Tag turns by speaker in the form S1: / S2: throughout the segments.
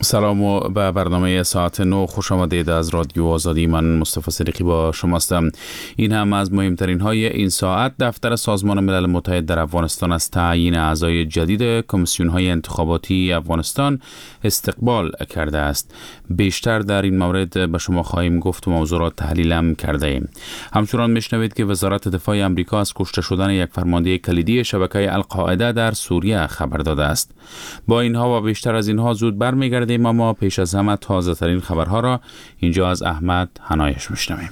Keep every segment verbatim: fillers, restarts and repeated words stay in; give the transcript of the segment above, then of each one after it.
S1: سلام و به برنامه ساعت نو خوش آمدید. از رادیو آزادی من مصطفی صدیقی با شماستم. این هم از مهمترین های این ساعت. دفتر سازمان ملل متحد در افغانستان از تعیین اعضای جدید کمیسیون های انتخاباتی افغانستان استقبال کرده است. بیشتر در این مورد به شما خواهیم گفت و موضوع را تحلیلم کرده ایم. همچنان میشنوید که وزارت دفاع آمریکا از کشته شدن یک فرمانده کلیدی شبکه القاعده در سوریه خبر داده است. با اینها و بیشتر از اینها زود برمیگردیم، اما پیش از همه تازه ترین خبرها را اینجا از احمد حنایش میشنویم.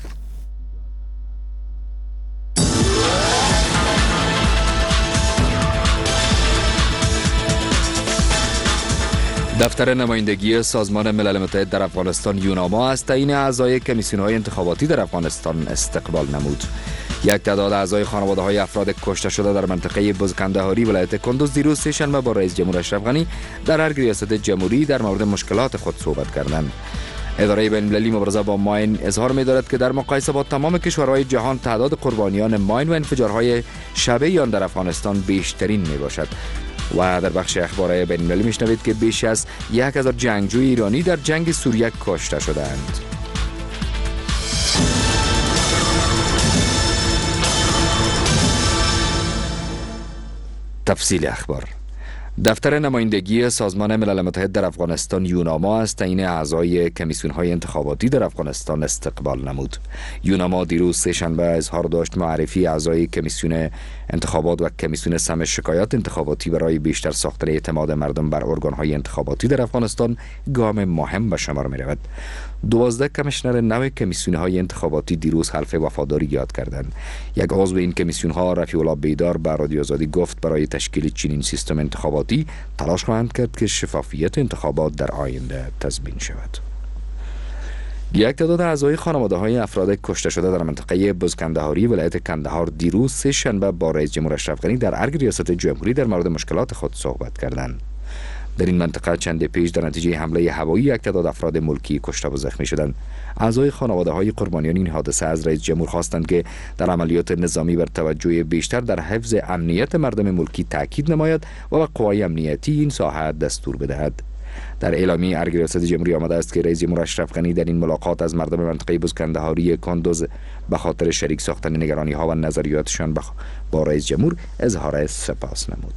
S2: دفتر نمایندگی سازمان ملل متحد در افغانستان یوناما از تعیین اعضای کمیسیون‌های انتخاباتی در افغانستان استقبال نمود. یک تعداد اعضای خانواده‌های افراد کشته شده در منطقه بزکندهاری ولایت کندوز دیروز سه‌شنبه با رئیس جمهور اشرف غنی در ارگ ریاست جمهوری در مورد مشکلات خود صحبت کردند. اداره بین‌المللی مبارزه با ماین اظهار می‌دارد که در مقایسه با تمام کشورهای جهان تعداد قربانیان ماین و انفجارهای شبیه آن در افغانستان بیشترین میباشد. و در بخش اخبار بین‌المللی میشنوید که بیش از یک هزار جنگجوی ایرانی در جنگ سوریه کشته شدند. تفصیل اخبار. دفتر نمایندگی سازمان ملل متحد در افغانستان یوناما از تعیین اعضای کمیسیون‌های انتخاباتی در افغانستان استقبال نمود. یوناما دیروز سه‌شنبه اظهار داشت معرفی اعضای کمیسیون انتخابات و کمیسیون سم شکایات انتخاباتی برای بیشتر ساختن اعتماد مردم بر ارگان‌های انتخاباتی در افغانستان گام مهم به شمار می‌رود. دوازده کمیشنر نو کمیسیون‌های انتخاباتی دیروز حلف وفاداری یاد کردند. یک عضو این کمیسیون‌ها رفیع الله بیدار به رادیو آزادی گفت برای تشکیل چنین سیستم انتخاباتی تلاش خواهند کرد که شفافیت انتخابات در آینده تضمین شود. یک تعداد اعضای خانواده‌های افراد کشته شده در منطقه بزکندهاری ولایت کندهار دیروز سه شنبه با رئیس جمهور اشرف غنی در ارگ ریاست جمهوری در مورد مشکلات خود صحبت کردند. در این منطقه چند پیش در نتیجه حمله هوایی یک تعداد افراد ملکی کشته و زخمی شدند. اعضای خانواده‌های قربانیان این حادثه از رئیس جمهور خواستند که در عملیات نظامی بر توجه بیشتر در حفظ امنیت مردم ملکی تاکید نماید و به قوای امنیتی این ساحه دستور بدهد. در اعلامیه ارگ ریاست جمهوری آمده است که رئیس جمهور اشرف غنی در این ملاقات از مردم منطقه بزکندهاری کندوز به خاطر شریک ساختن نگرانی‌ها و نظریاتشان با رئیس جمهور اظهار سپاس نمود.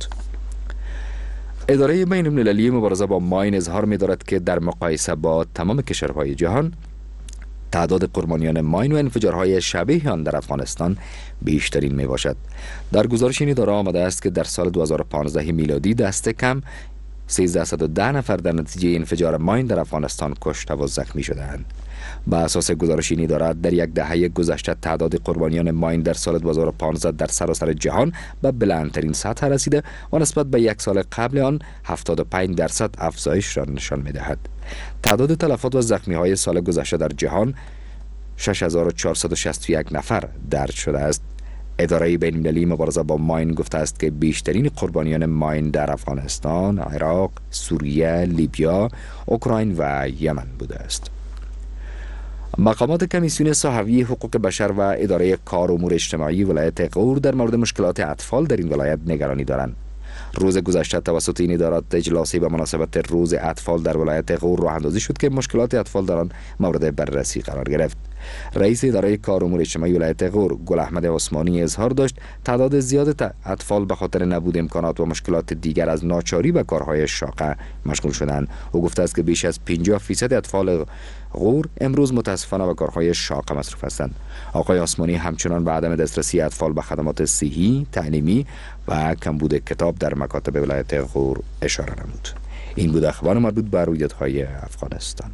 S2: اداره بین‌المللی مبارزه با ماین اظهار می‌دارد که در مقایسه با تمام کشورهای جهان تعداد قربانیان ماین و انفجارهای شبیه آن در افغانستان بیشترین میباشد. در گزارش این اداره آمده است که در سال دو هزار و پانزده میلادی دست کم سیزده و ده نفر در نتیجه انفجار ماین در افغانستان کشته و زخمی شدند. با اساس گزارش این اداره در یک دهه گذشته تعداد قربانیان ماین در سال دو هزار و پانزده در سراسر جهان به بلندترین سطح رسیده و نسبت به یک سال قبل آن هفتاد و پنج درصد افزایش را نشان می‌دهد. تعداد تلفات و زخمی‌های سال گذشته در جهان شش هزار و چهارصد و شصت و یک نفر درج شده است. اداره بین‌المللی مبارزه با ماین گفته است که بیشترین قربانیان ماین در افغانستان، عراق، سوریه، لیبیا، اوکراین و یمن بوده است. مقامات کمیسیون صحوی حقوق بشر و اداره کار امور اجتماعی ولایت غور در مورد مشکلات اطفال در این ولایت نگرانی دارند. روز گذشته توسط این ادارات اجلاسی به مناسبت روز اطفال در ولایت غور راه اندازی شد که مشکلات اطفال در آن مورد بررسی قرار گرفت. رئیس اداره کار امور اجتماعی ولایت غور گل احمد عثمانی اظهار داشت تعداد زیاد اطفال به خاطر نبود امکانات و مشکلات دیگر از ناچاری به کارهای شاقه مشغول شدند. او گفته است که بیش از پنجاه درصد اطفال غور امروز متاسفانه به کارهای شاقه مصروف هستند. آقای عثمانی همچنان به عدم دسترسی اطفال به خدمات صحی، تعلیمی و کمبود کتاب در مکاتب ولایت غور اشاره نمود. این بود اخبار مربوط به رویدادهای افغانستان.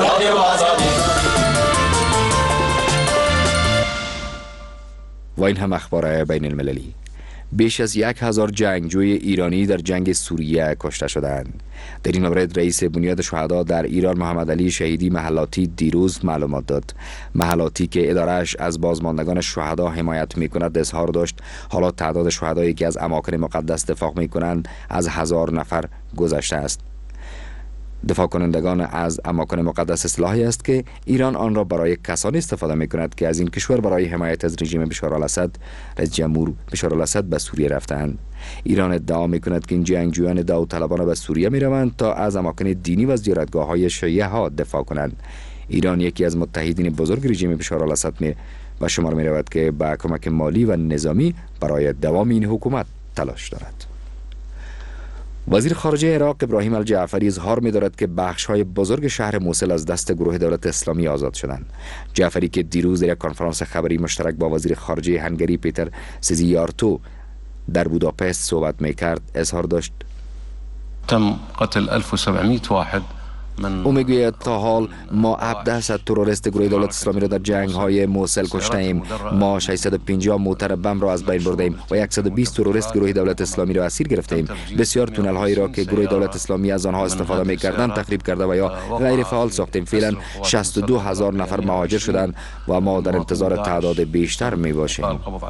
S2: و این هم اخبار بین المللی. بیش از یک هزار جنگجوی ایرانی در جنگ سوریه کشته شدند. در این مورد رئیس بنیاد شهدا در ایران محمد علی شهیدی محلاتی دیروز معلومات داد. محلاتی که اداره‌اش از بازماندگان شهدا حمایت می‌کند اظهار داشت حالا تعداد شهدایی که از اماکن مقدس دفاع می‌کنند از هزار نفر گذشته است. دفاع کنندگان از اماکن مقدس اصطلاحی است که ایران آن را برای کسانی استفاده می کند که از این کشور برای حمایت از رژیم بشار الاسد رئیس جمهور بشار الاسد به سوریه رفتند. ایران ادعا می کند که این جنگجویان داوطلبانه به سوریه می روند تا از اماکن دینی و زیارتگاه های شیعه ها دفاع کنند. ایران یکی از متحدین بزرگ رژیم بشار الاسد می و شمار می رود که با کمک مالی و نظامی برای دوام این حکومت تلاش دارد. وزیر خارجه عراق ابراهیم الجعفری اظهار می دارد که بخش های بزرگ شهر موصل از دست گروه دولت اسلامی آزاد شدند. جعفری که دیروز در یک کنفرانس خبری مشترک با وزیر خارجه هنگری پیتر سزیارتو در بوداپست صحبت می کرد اظهار داشت
S3: تم قتل ألف وسبعمائة واحد.
S2: او میگوید تا حال ما هفده تروریست گروه دولت اسلامی را در جنگ های موصل کشته ایم. ما ششصد و پنجاه موتر بم را از بین برده ایم و صد و بیست تروریست گروه دولت اسلامی را اسیر گرفته ایم. بسیار تونل هایی را که گروه دولت اسلامی از آنها استفاده میکردند تخریب کرده و یا غیر فعال ساختیم. فعلا شصت و دو هزار نفر مهاجر شدند و ما در انتظار تعداد بیشتر می باشیم.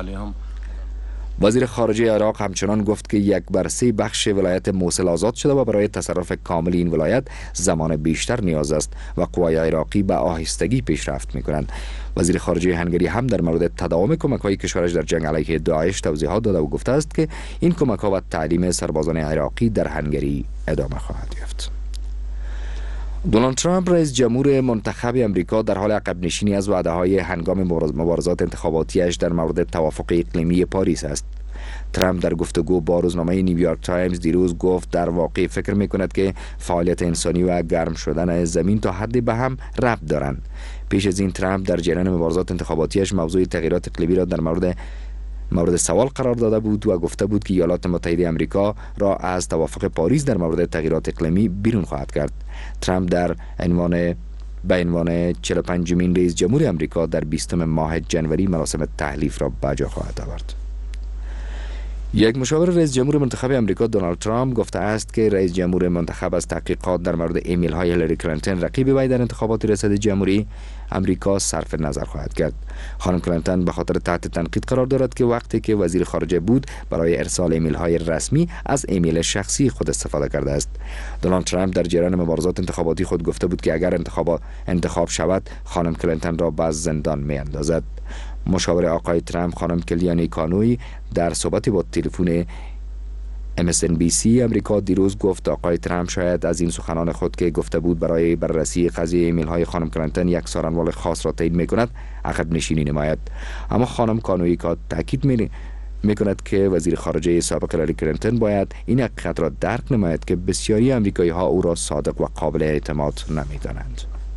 S2: وزیر خارجه عراق همچنان گفت که یک بر سه بخش ولایت موصل آزاد شده و برای تصرف کامل این ولایت زمان بیشتر نیاز است و قوای عراقی به آهستگی پیشرفت می‌کنند. وزیر خارجه هنگری هم در مورد تداوم کمک‌های کشورش در جنگ علیه داعش توضیحات داده و گفته است که این کمک‌ها و تعلیم سربازان عراقی در هنگری ادامه خواهد یافت. دونالد ترامپ رئیس جمهور منتخب امریکا در حال عقب نشینی از وعده‌های هنگام مبارزات انتخاباتیش در مورد توافق اقلیمی پاریس است. ترامپ در گفتگو با روزنامه نیویورک تایمز دیروز گفت در واقع فکر می‌کند که فعالیت انسانی و گرم شدن زمین تا حدی به هم ربط دارند. پیش از این ترامپ در جریان مبارزات انتخاباتیش موضوع تغییرات اقلیمی را در مورد مورد سوال قرار داده بود و گفته بود که ایالات متحده آمریکا را از توافق پاریس در مورد تغییرات اقلیمی بیرون خواهد کرد. ترامپ در عنوان به عنوان چهل و پنجمین رئیس جمهور آمریکا در بیستم ماه جنوری مراسم تحلیف را به جا خواهد آورد. یک مشاور رئیس جمهور منتخب آمریکا دونالد ترامپ گفته است که رئیس جمهور منتخب از تحقیقات در مورد ایمیل های هیلاری کلینتون رقیب وی در انتخابات ریاست جمهوری آمریکا صرف نظر خواهد کرد. خانم کلینتون به خاطر تحت تنقید قرار دارد که وقتی که وزیر خارجه بود برای ارسال ایمیل های رسمی از ایمیل شخصی خود استفاده کرده است. دونالد ترامپ در جریان مبارزات انتخاباتی خود گفته بود که اگر انتخاب انتخاب شود خانم کلینتون را به زندان میاندازد. مشاور آقای ترامپ خانم کلیانی کانوی در صحبتی با تلفن ام اس ان بی سی امریکا دیروز گفت آقای ترامپ شاید از این سخنان خود که گفته بود برای بررسی قضیه ایمیل های خانم کلینتون یک سارنوال خاص را تعیین میکند عقب نشینی نماید. اما خانم کانوی کا تاکید می میکند که وزیر خارجه سابق هیلاری کلینتون باید این حقیقت را درک نماید که بسیاری آمریکایی ها او را صادق و قابل اعتماد نمیدانند.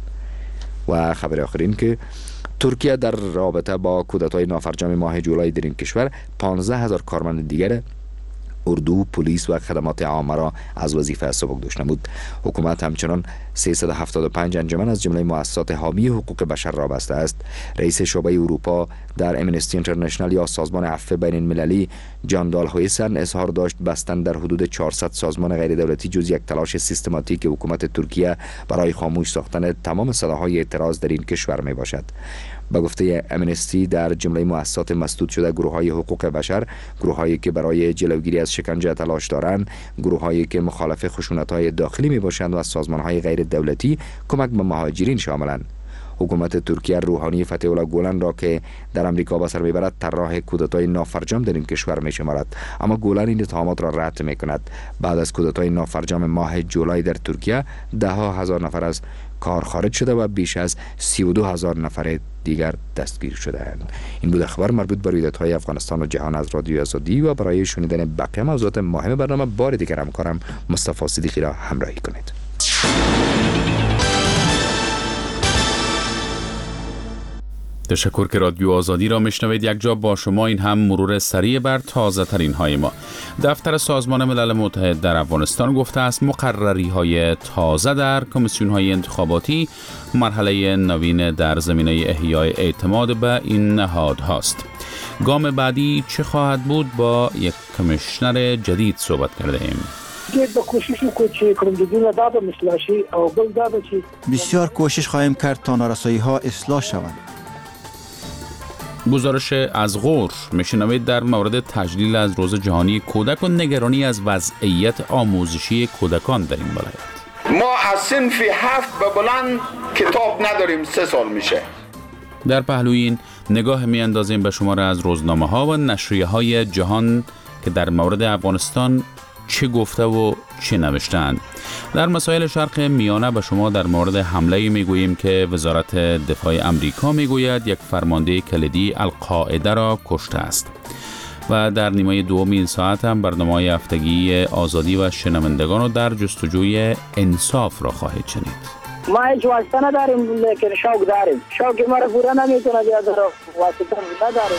S2: و خبر آخرین که ترکیه در رابطه با کودتای نافرجام ماه جولای در این کشور پانزده هزار کارمند دیگر اردو، پلیس و خدمات عامه را از وظیفه سبکدوش نمود. حکومت همچنان سیصد و هفتاد و پنج انجمن از جمله مؤسسات حامی حقوق بشر را بسته است. رئیس شعبه اروپا در امنستی اینترنشنال یا سازمان عفو بین المللی جان دالهویسن اظهار داشت بستن در حدود چهارصد سازمان غیر دولتی جز یک تلاش سیستماتیک حکومت ترکیه برای خاموش ساختن تمام صداهای اعتراض در این کشور می باشد. با گفته امنستی در جمله مؤسسات مسدود شده گروه‌های حقوق بشر، گروه‌هایی که برای جلوگیری از شکنجه تلاش دارند، گروه‌هایی که مخالف خشونت‌های داخلی میباشند و سازمان‌های غیر دولتی کمک به مهاجرین شاملند. حکومت ترکیه روحانی فتح الله گولن را که در امریکا به سر میبرد طراح کودتای نافرجام در این کشور میشمارد، اما گولن این اتهامات را رد میکند. بعد از کودتای نافرجام ماه جولای در ترکیه ده ها هزار نفر از کار خارج شده و بیش از سی و دو هزار نفر دیگر دستگیر شده‌اند. این بود خبر مربوط به رویدادهای افغانستان و جهان از رادیو آزادی و برای شنیدن بقیه موضوعات مهم برنامه بار دیگر همکارم مصطفی صدیقی را همراهی کنید.
S1: تشکر که رادیو آزادی را میشنوید. یک جا با شما این هم مرور سریع بر تازه ترین های ما. دفتر سازمان ملل متحد در افغانستان گفته است مقرری های تازه در کمیسیون های انتخاباتی مرحله نوین در زمینه احیای اعتماد به این نهاد هاست. گام بعدی چه خواهد بود؟ با یک کمیشنر جدید صحبت کرده ایم.
S4: بسیار کوشش خواهیم کرد تا نارسایی ها اصلاح شوند.
S1: گزارش از غور میشنوید در مورد تجلیل از روز جهانی کودک و نگرانی از وضعیت آموزشی کودکان در این ولایت.
S5: ما از صنف هفت به بلند کتاب نداریم، سه سال میشه.
S1: در پهلوی این نگاه می اندازیم به شماره از روزنامه ها و نشریه های جهان که در مورد افغانستان چه گفته و چه نوشتند. در مسائل شرق میانه به شما در مورد حمله می گوییم که وزارت دفاع امریکا می گوید یک فرمانده کلیدی القاعده را کشته است. و در نیمه دوم این ساعت هم برنامه‌های هفتگی آزادی و شنوندگان رو در جستجوی انصاف را خواهید شنید.
S6: ما هیچ واسطه نداریم، لیکن شوق داریم. شوق ما را پورا نمیتونه بیاد، واسطه نداریم.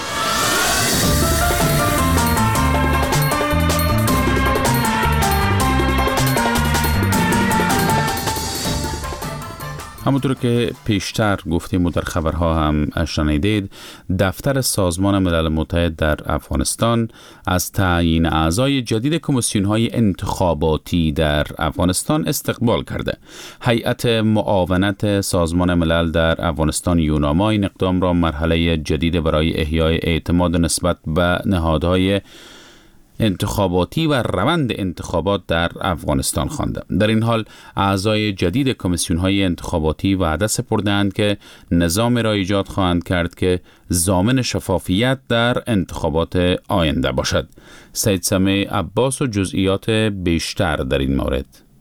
S1: همونطور که پیشتر گفتیم و در خبرها هم شنیدید، دفتر سازمان ملل متحد در افغانستان از تعیین اعضای جدید کمیسیون‌های انتخاباتی در افغانستان استقبال کرده. هیئت معاونت سازمان ملل در افغانستان یوناما این اقدام را مرحله جدید برای احیای اعتماد نسبت به نهادهای انتخاباتی و روند انتخابات در افغانستان خوانده. در این حال اعضای جدید کمیسیون‌های انتخاباتی وعده سپردند که نظام را ایجاد خواهند کرد که ضامن شفافیت در انتخابات آینده باشد. سید سمیع عباس و جزئیات بیشتر در این مورد.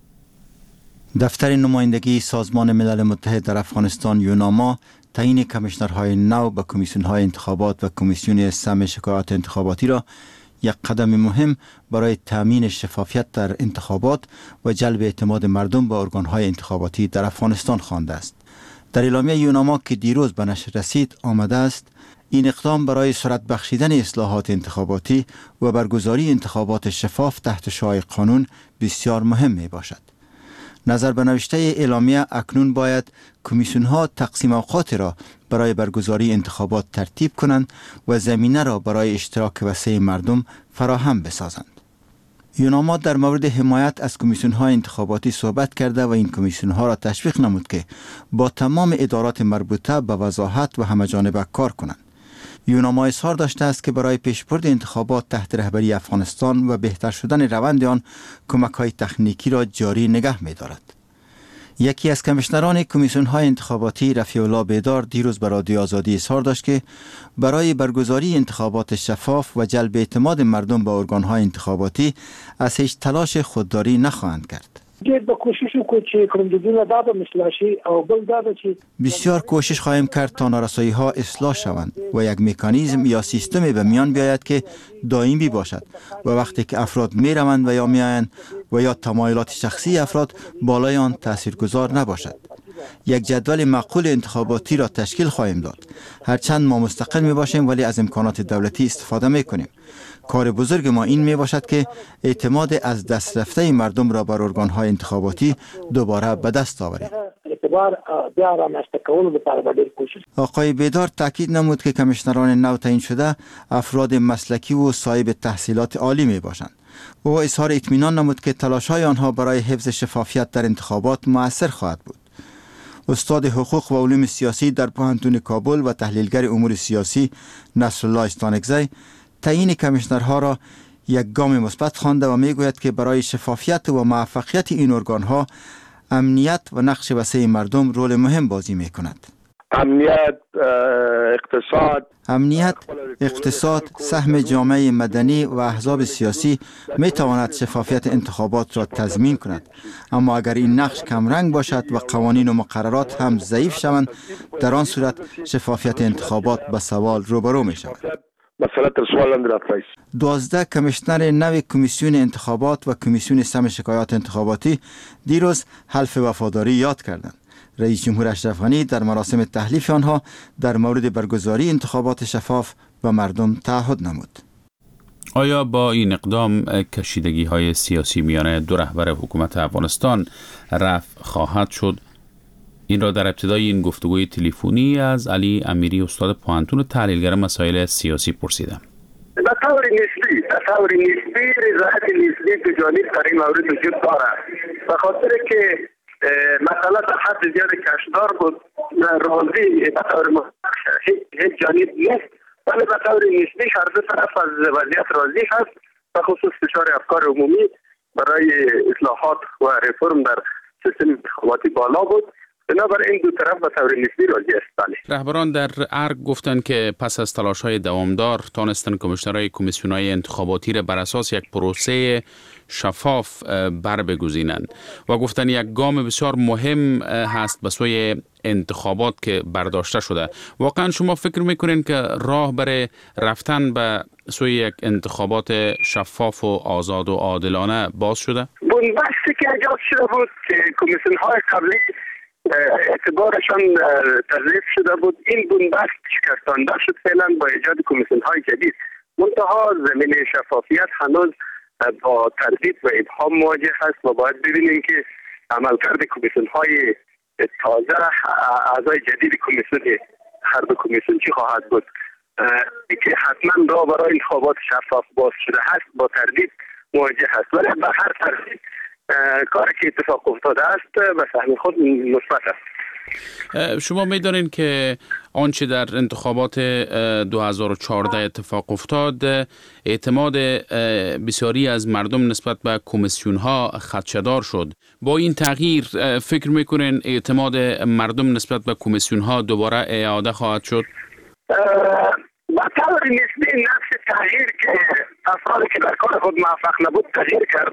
S4: دفتر نمایندگی سازمان ملل متحد در افغانستان یوناما تعیین کمیشنرهای نو به کمیسیون‌های انتخابات و کمیسیون سم شکایات انتخاباتی را یک قدم مهم برای تامین شفافیت در انتخابات و جلب اعتماد مردم به ارگان‌های انتخاباتی در افغانستان خوانده است. در اعلامیه یوناما که دیروز به نشر رسید آمده است این اقدام برای سرعت بخشیدن اصلاحات انتخاباتی و برگزاری انتخابات شفاف تحت شعاع قانون بسیار مهم می باشد. نظر به نوشته اعلامیه اکنون باید کمیسیون‌ها تقسیم اوقات را برای برگزاری انتخابات ترتیب کنند و زمینه را برای اشتراک وسیع مردم فراهم بسازند. یوناما در مورد حمایت از کمیسیون‌های انتخاباتی صحبت کرده و این کمیسیون‌ها را تشویق نمود که با تمام ادارات مربوطه به وضاحت و همه‌جانبه کار کنند. یوناما اظهار داشته است که برای پیشبرد انتخابات تحت رهبری افغانستان و بهتر شدن روند آن کمک‌های تکنیکی را جاری نگه می‌دارد. یکی از کمیشنران کمیسیون‌های انتخاباتی رفیع الله بیدار دیروز به رادیو آزادی اظهار داشت که برای برگزاری انتخابات شفاف و جلب اعتماد مردم به ارگان‌های انتخاباتی از هیچ تلاش خودداری نخواهند کرد. بسیار کوشش خواهیم کرد تا نارسایی ها اصلاح شوند و یک مکانیزم یا سیستمی به میان بیاید که دائمی باشد و وقتی که افراد می روند و یا می آیند و یا تمایلات شخصی افراد بالای آن تاثیرگذار نباشد. یک جدول معقول انتخاباتی را تشکیل خواهیم داد. هرچند ما مستقل می باشیم ولی از امکانات دولتی استفاده می کنیم. کار بزرگ ما این می باشد که اعتماد از دست رفته مردم را بر ارگان‌های انتخاباتی دوباره به دست آوریم. آقای بیدار تاکید نمود که کمیشنران نو تعیین شده افراد مسلکی و صاحب تحصیلات عالی می باشند. او اظهار اطمینان نمود که تلاش‌های آنها برای حفظ شفافیت در انتخابات مؤثر خواهد بود. استاد حقوق و علوم سیاسی در پوهنتون کابل و تحلیلگر امور سیاسی نصرالله استانکزی تعیین کمیشنرها را یک گام مثبت خوانده و میگوید که برای شفافیت و موفقیت این ارگانها امنیت و نقش وسیع مردم رول مهم بازی میکند.
S5: امنیت، اقتصاد
S4: امنیت، اقتصاد، سهم جامعه مدنی و احزاب سیاسی می تواند شفافیت انتخابات را تضمین کند، اما اگر این نقش کمرنگ باشد و قوانین و مقررات هم ضعیف شوند در آن صورت شفافیت انتخابات به سوال روبرو می شود. دوازده کمیشنر نو کمیسیون انتخابات و کمیسیون سم شکایات انتخاباتی دیروز حلف وفاداری یاد کردند. رئیس جمهور اشرف غنی در مراسم تحلیف آنها در مورد برگزاری انتخابات شفاف و مردم تعهد نمود.
S1: آیا با این اقدام کشیدگی های سیاسی میان دو رهبر حکومت افغانستان رفع خواهد شد؟ این را در ابتدای این گفتگوی تلفنی از علی امیری استاد پوهنتون و تحلیلگر مسائل سیاسی پرسیدم.
S5: به طور نسبی، به طور نسبی رضایت نسبی به جانب در این مورد وجود دارد. به خاطر که مثلا در حد زیاد کشدار بود راضی به طور مطلق هیچ جانب نیست، ولی به طور نسبی هر دو طرف از وضعیت راضی هست، به خصوص فشار افکار عمومی برای اصلاحات و رفرم در سیستم انتخاباتی بالا بود. بنابراین این دو طرف به طور نسبی راضی است.
S1: رهبران در ارگ گفتند که پس از تلاش‌های دوامدار تانستن کمیشنرهای کمیسیون‌های انتخاباتی را بر اساس یک پروسه شفاف بر بگزینند و گفتن یک گام بسیار مهم هست به سوی انتخابات که برداشته شده. واقعا شما فکر میکنین که راه برای رفتن به سوی یک انتخابات شفاف و آزاد و عادلانه باز شده؟
S5: بنبستی که ایجاد شده بود که کمیسیون های قبلی اعتبارشان تضعیف شده بود، این بنبست شکستانده شد فعلا با ایجاد کمیسیون های جدید. منتها زمینه شفافیت هنوز با تردید و ابهام مواجه هست و باید ببینیم که عملکرد کمیسیون های تازه، اعضای جدید کمیسیون هر دو کمیسیون چی خواهد بود که حتما راه برای انتخابات شفاف باز شده هست با تردید مواجه هست، ولی به هر ترتیب کاری که اتفاق افتاده است به سهم خود مثبت است.
S1: شما می‌دانید که آنچه در انتخابات دو هزار و چهارده اتفاق افتاد، اعتماد بسیاری از مردم نسبت به کمیسیون‌ها خدشه‌دار شد. با این تغییر فکر می‌کنین اعتماد مردم نسبت به کمیسیون‌ها دوباره اعاده خواهد شد؟
S5: با طور نسبی نفس تغییر که افرادی که در کار خود موفق نبود تغییر کرد،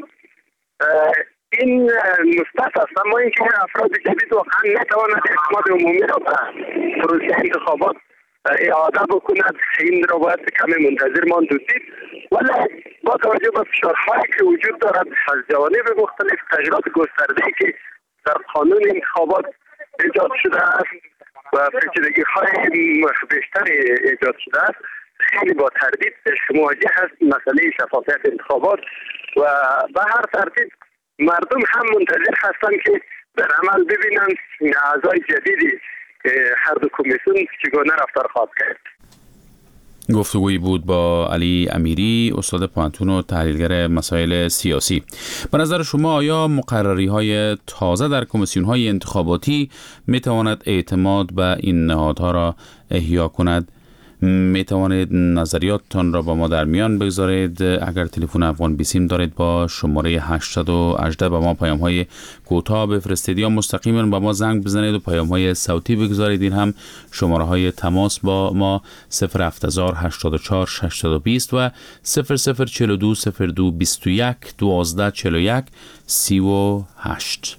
S5: این مثبت است، اما اینکه افراد جدید واقعا نتواند اعتماد عمومی را به پروسه انتخابات اعاده بکند، این را باید کمی منتظر ماند و دید. ولی با توجه به فشارهایی که وجود دارد از جوانب مختلف، تغییرات گسترده‌ای که در قانون انتخابات ایجاد شده است و پیچیدگی‌های بیشتر ایجاد شده است، خیلی با تردید مواجه هست مسئله شفافیت انتخابات و به هر ترتیب مردم هم منتظر هستند که در عمل ببینند اعضای جدیدی هر دو کمیسیون چگونه رفتار خواهد کرد.
S1: گفتگویی بود با علی امیری، استاد پانتون و تحلیلگر مسائل سیاسی. به نظر شما آیا مقرری های تازه در کمیسیون های انتخاباتی می تواند اعتماد به این نهادها را احیا کند؟ می توانید نظریاتتان را با ما در میان بگذارید. اگر تلفن افغان بیسیم دارید با شماره هشتصد و هجده به ما پیام های کوتاه بفرستید یا مستقیما با ما زنگ بزنید و پیام های صوتی بگذارید. این هم شماره های تماس با ما صفر هفت هزار هشتاد و چهار ششصد و بیست و صفر صفر چهل و دو صفر دو بیست و یک دوازده چهل و یک سی و هشت.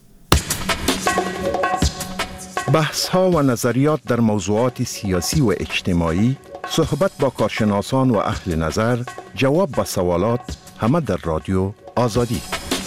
S7: بحث ها و نظریات در موضوعات سیاسی و اجتماعی، صحبت با کارشناسان و اهل نظر، جواب به سوالات، همه در رادیو آزادی.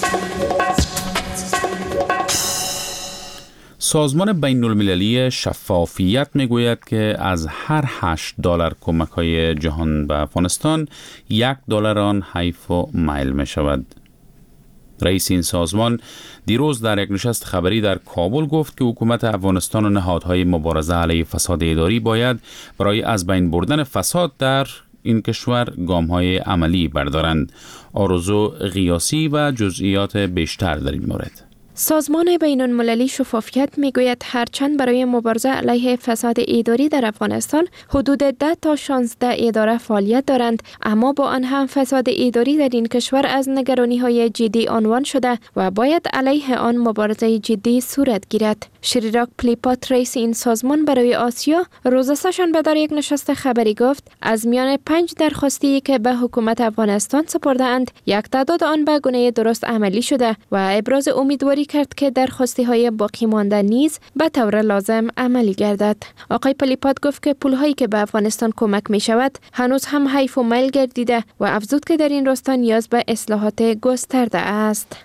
S1: سازمان بین المللی شفافیت میگوید که از هر هشت دلار کمک های جهان به افغانستان یک دلار آن حیف و میل می شود. رئیس این سازمان دیروز در یک نشست خبری در کابل گفت که حکومت افغانستان و نهادهای مبارزه علیه فساد اداری باید برای از بین بردن فساد در این کشور گام‌های عملی بردارند. آرزو قیاسی و جزئیات بیشتر در این مورد.
S8: سازمان بین المللی شفافیت میگوید هرچند برای مبارزه علیه فساد اداری در افغانستان حدود ده تا شانزده اداره فعالیت دارند، اما با آن هم فساد اداری در این کشور از نگرانی‌های جدی عنوان شده و باید علیه آن مبارزه جدی صورت گیرد. شریراک پلیپات رئیس این سازمان برای آسیا روز سه‌شنبه در یک نشست خبری گفت از میان پنج درخواستی که به حکومت افغانستان سپرده اند، یک تعداد آن به گونه درست عملی شده و ابراز امیدواری کرد که درخواستی های باقی مانده نیز به طور لازم عملی گردد. آقای پلیپات گفت که پولهایی که به افغانستان کمک می شود هنوز هم حیف و میل گردیده و افزود که در این راستا نیاز به اصلاحات گسترده است.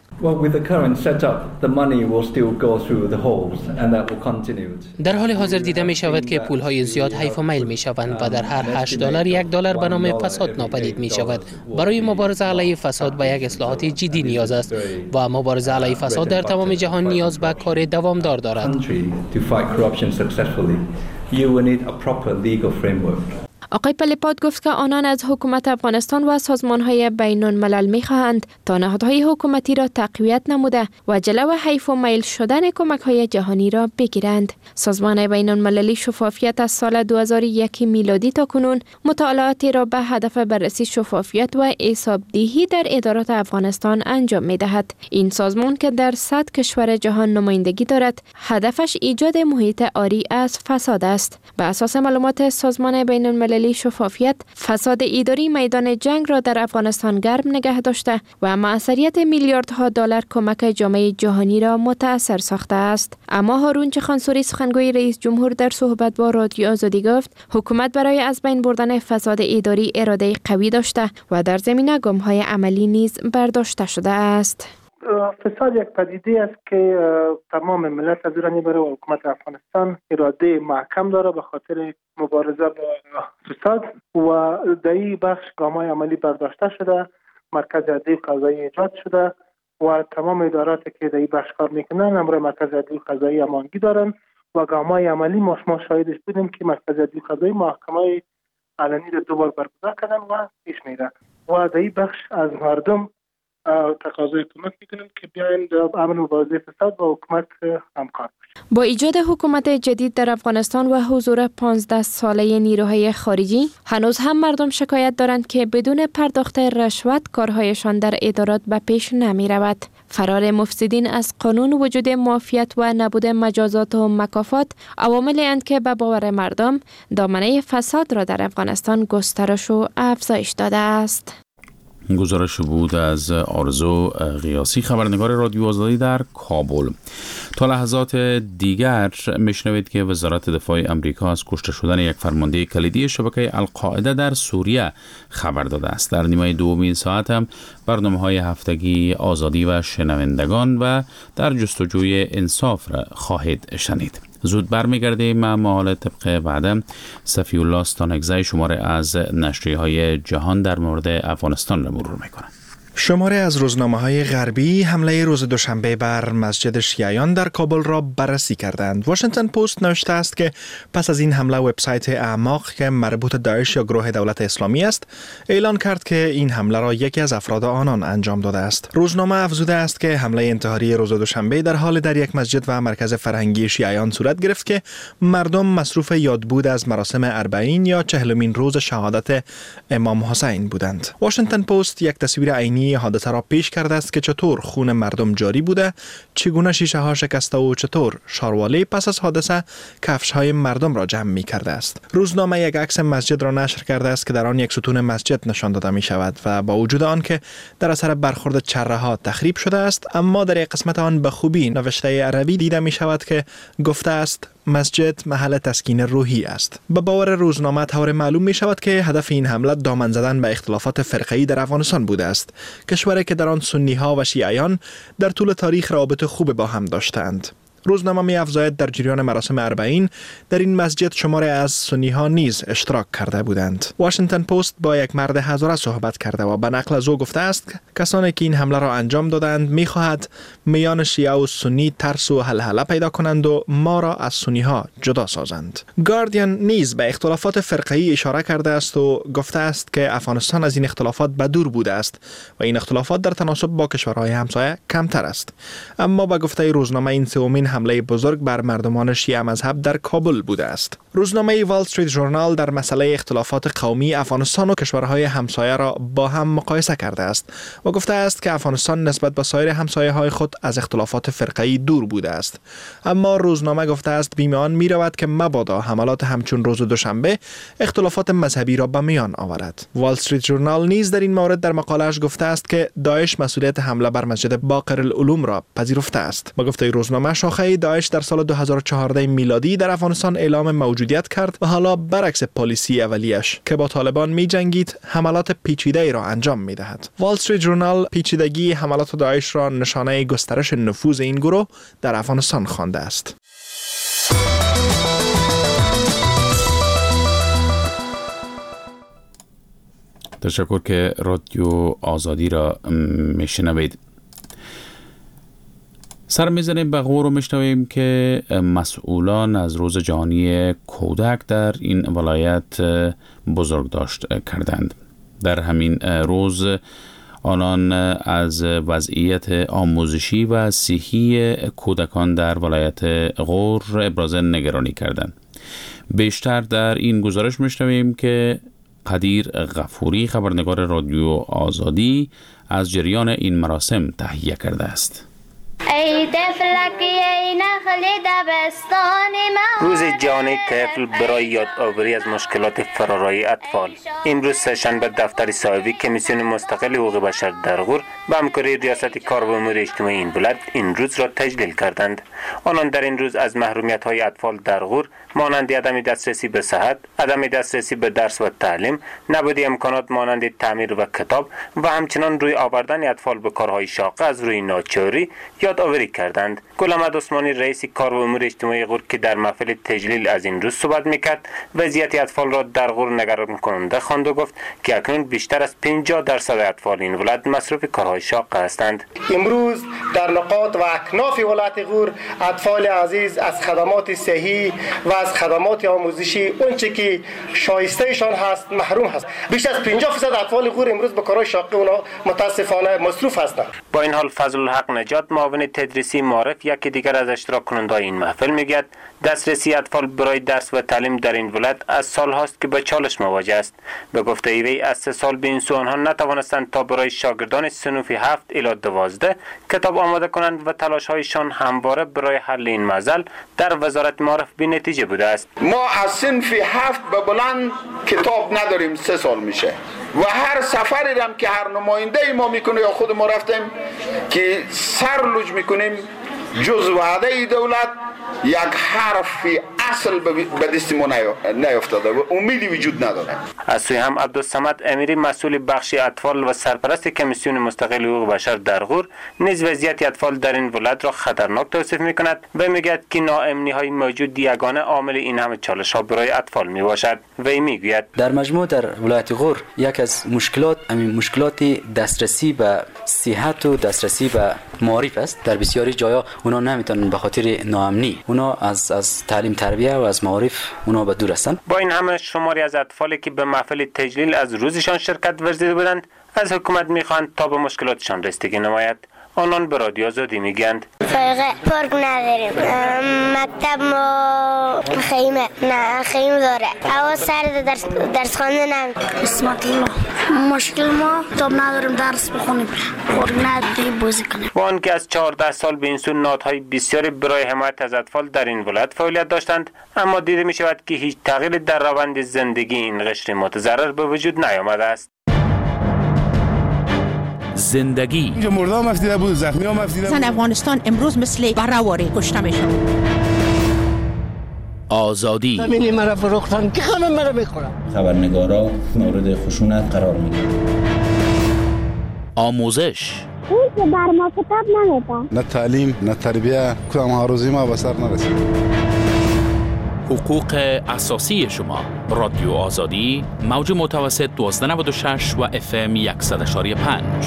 S9: در حال حاضر دیده می شود که پولهای زیاد حیف و میل می شوند و در هر هشت دلار یک دلار به نام فساد ناپدید می شود. برای مبارزه علیه فساد به یک اصلاحات جدی نیاز است و مبارزه علیه فساد در تمام جهان نیاز به کار دوامدار دارد.
S8: آقای پلیپاد گفت که آنان از حکومت افغانستان و سازمان‌های بین الملل می‌خواهند تا نهادهای حکومتی را تقویت نموده و جلو حیف و میل شدن کمک‌های جهانی را بگیرند. سازمان بین المللی شفافیت از سال دو هزار و یک میلادی تا کنون مطالعاتی را به هدف بررسی شفافیت و حسابدهی در ادارات افغانستان انجام می‌دهد. این سازمان که در صد کشور جهان نمایندگی دارد، هدفش ایجاد محیط عاری از فساد است. به اساس معلومات سازمان بین المللی شفافیت، فساد اداری میدان جنگ را در افغانستان گرم نگه داشته و موثریت میلیاردها دلار کمک جامعه جهانی را متاثر ساخته است. اما هارون چخانسوری سخنگوی رئیس جمهور در صحبت با رادیو آزادی گفت حکومت برای از بین بردن فساد اداری اراده قوی داشته و در زمینه گام‌های عملی نیز برداشته شده است.
S10: فساد یک پدیده است که تمام ملت از ایرانی برای حکومت افغانستان اراده محکم داره به خاطر مبارزه با فساد و در این بخش گام‌های عملی برداشته شده، مرکز عدلیه قضایی ایجاد شده و تمام اداراتی که در این بخش کار میکنن امر مرکز عدلیه قضایی امانگی دارن و گام‌های عملی ما ما شاهدش بودیم که مرکز عدلیه قضایی محکمه علنی را دوبار برگزار کردن و پیش میره و در این بخش از مردم تقاضای کمک میکنیم که بیاین در امر مبارزه فساد با حکومت همکار باشیم.
S8: با ایجاد حکومت جدید در افغانستان و حضور پانزده ساله نیروهای خارجی، هنوز هم مردم شکایت دارند که بدون پرداخت رشوت کارهایشان در ادارات به پیش نمی رود. فرار مفسدین از قانون، وجود معافیت و نبود مجازات و مکافات عواملی اند که به باور مردم دامنه فساد را در افغانستان گسترش و افزایش داده است.
S1: گزارش بود از آرزو قیاسی، خبرنگار رادیو آزادی در کابل. تا لحظات دیگر میشنوید که وزارت دفاع امریکا از کشته شدن یک فرمانده کلیدی شبکه القاعده در سوریه خبر داده است. در نیمه دومین ساعت هم برنامه‌های هفتگی آزادی و شنوندگان و در جستجوی انصاف را خواهید شنید. زود برمیگردیم ما حال طبق وعده. صفی الله ستانگزی شماره از نشریه‌های جهان در مورد افغانستان را مرور می‌کنند.
S11: شماره از روزنامه‌های غربی حمله روز دوشنبه بر مسجد شیعیان در کابل را بررسی کردند. واشنگتن پست نوشته است که پس از این حمله وبسایت اعماق که مربوط داعش یا گروه دولت اسلامی است اعلان کرد که این حمله را یکی از افراد آنان انجام داده است. روزنامه افزوده است که حمله انتحاری روز دوشنبه در حال در یک مسجد و مرکز فرهنگی شیعیان صورت گرفت که مردم مصروف یادبود از مراسم اربعین یا چهلمین روز شهادت امام حسین بودند. واشنگتن پست یک تصویر عینی حادثه را پیش کرده است که چطور خون مردم جاری بوده، چگونه شیشه ها شکسته و چطور شاروالی پس از حادثه کفش های مردم را جمع می کرده است. روزنامه یک عکس مسجد را نشر کرده است که در آن یک ستون مسجد نشان داده می شود و با وجود آن که در اثر برخورد چره ها تخریب شده است، اما در یک قسمت آن به خوبی نوشته عربی دیده می شود که گفته است مسجد محل تسکین روحی است. به باور روزنامه طور معلوم می شود که هدف این حمله دامن زدن به اختلافات فرقه‌ای در افغانستان بوده است، کشوری که در آن سنی ها و شیعیان در طول تاریخ روابط خوب با هم داشتند. روزنامه می افزاید در جریان مراسم اربعین در این مسجد شماری از سنی ها نیز اشتراک کرده بودند. واشنگتن پست با یک مرد هزاره صحبت کرده و به نقل از او گفته است کسانی که این حمله را انجام دادند می خواهد میان شیعه و سنی ترس و هلهله پیدا کنند و ما را از سنی ها جدا سازند. گاردین نیز به اختلافات فرقه‌ای اشاره کرده است و گفته است که افغانستان از این اختلافات به دور بوده است و این اختلافات در تناسب با کشورهای همسایه کمتر است. اما به گفته روزنامه این سومین حمله بزرگ بر مردمان شیعه مذهب در کابل بوده است. روزنامه وال استریت ژورنال در مسئله اختلافات قومی افغانستان و کشورهای همسایه را با هم مقایسه کرده است و گفته است که افغانستان نسبت به سایر همسایه‌های خود از اختلافات فرقه‌ای دور بوده است. اما روزنامه گفته است بیم آن می‌رود که مبادا حملات همچون روز دوشنبه اختلافات مذهبی را به میان آورد. وال استریت ژورنال نیز در این مورد در مقاله‌اش گفته است که داعش مسئولیت حمله بر مسجد باقرالعلوم را پذیرفته است. با گفته روزنامه شاخه داعش در سال دو هزار و چهارده میلادی در افغانستان اعلام موجودیت کرد و حالا برعکس پالیسی اولیش که با طالبان می جنگید حملات پیچیده ای را انجام می دهد. وال استریت ژورنال پیچیدگی حملات داعش را نشانه گسترش نفوذ این گروه در افغانستان خوانده است.
S1: تشکر که رادیو آزادی را میشنوید. سر میزنیم به غور و میشنویم که مسئولان از روز جهانی کودک در این ولایت بزرگداشت کردند. در همین روز آنان از وضعیت آموزشی و صحی کودکان در ولایت غور ابراز نگرانی کردند. بیشتر در این گزارش میشنویم که قدیر غفوری خبرنگار رادیو آزادی از جریان این مراسم تهیه کرده است.
S12: ای طفلک ای نخل دبستان ما، روز جهانی طفل برای یادآوری از مشکلات فرارای اطفال. امروز سه‌شنبه دفتر صاحبی کمیسیون مستقل حقوق بشر در غور به همکاری ریاست کار و امور اجتماعی این ولایت این روز را تجلیل کردند. آنان در این روز از محرومیت های اطفال در غور مانند عدم دسترسی به صحت، عدم دسترسی به درس و تعلیم، نبود امکانات مانند تعمیر و کتاب و همچنان روی آوردن اطفال به کارهای شاقه از روی ناچاری یادآوری کردند. گل احمد عثمانی رئیس کار و امور اجتماعی غور که در محفل تجلیل از این روز صحبت میکرد، وضعیت اطفال را در غور نگران کننده خواند و گفت که اکنون بیشتر از پنجاه درصد اطفال این ولایت مصروف کارهای شاقه هستند.
S13: امروز در نقاط و اکناف ولایت غور اطفال عزیز از خدمات صحی و از خدمات آموزشی اونچه که شایستهشان هست محروم هست. بیش از پنجاه درصد اطفال غور امروز به کارهای شاقه اونا متاسفانه مصروف هستند.
S12: با این حال فضل الحق نجات معاون تدریسی معارف یکی دیگر از اشتراک کننده این محفل میگه دسترسی اطفال برای درس و تعلیم در این ولایت از سال هاست که به چالش مواجه است. به گفته وی از سه سال به این سو آنها نتوانستند تا برای شاگردان صنوف هفت الی دوازده کتاب آماده کنند و تلاش هایشان همواره برای حل این معضل در وزارت معارف بی نتیجه بوده است.
S14: ما از صنف هفت به بلند کتاب نداریم، سه سال میشه و هر سفری هم که هر نماینده ما میکنه یا خود ما رفتیم که سر لج میکنیم جز وعده دولت یک حرفی اصل به دست ما نیفتاده و امیدی وجود نداره.
S12: از سوی هم عبدالصمد امیری مسئول بخش اطفال و سرپرست کمیسیون مستقل حقوق بشر در غور نیز وضعیت اطفال در این ولایت را خطرناک توصیف میکند و میگوید که ناامنی های موجود یگانه عامل این همه چالش ها برای اطفال میباشد. وی میگوید
S15: در مجموع در ولایت غور یک از مشکلات همین مشکلات دسترسی به صحت و دسترسی به معارف است. در بسیاری جاها اونا نمیتونن به خاطر ناامنی اونا از از تعلیم تربیه و از معارف اونا به دور هستند.
S12: با این همه شماری از اطفالی که به محفل تجلیل از روزشان شرکت ورزیده بودند از حکومت میخواهند تا به مشکلاتشان رسیدگی نماید. آنان به رادیو آزادی میگند
S16: فرقه پارک نداریم، مکتب ما خیمه نه خیمه داره، هوا سرد، درس درس خوانده نمیکنیم.
S17: قسمتی ما مشکل ما کتاب نداریم درس بخونیم، پارک نداریم بازی کنیم.
S12: با آنکه از چهارده سال به این سو نهادهای بسیاری برای حمایت از اطفال در این ولایت فعالیت داشتند، اما دیده می شود که هیچ تغییر در روند زندگی این قشر متضرر به وجود نیامده است.
S1: زندگی
S18: اینجا مرده هم افتیده بود، زخمی هم افتیده بود.
S19: زن افغانستان امروز مثل برهواره کشته میشن.
S1: آزادی
S20: همینی مرا فروختن که همه مرا میخورن.
S21: خبرنگارا مورد خشونت قرار میگیرن.
S1: آموزش
S22: اون که بر ما کتاب نمیدن.
S18: نه تعلیم نه تربیه کدام هاروزی ما به سر نرسید.
S1: حقوق اساسی شما. رادیو آزادی موج متوسط دوازده نود و شش و اف ام صد و یک و پنج.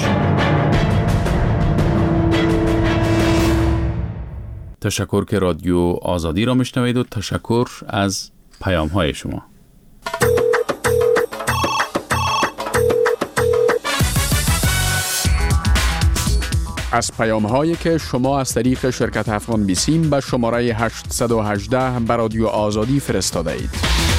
S1: تشکر که رادیو آزادی را میشنوید و تشکر از پیام های شما.
S23: از پیام هایی که شما از طریق شرکت افغان بیسیم به شماره هشتصد و هجده به رادیو آزادی فرستاده اید.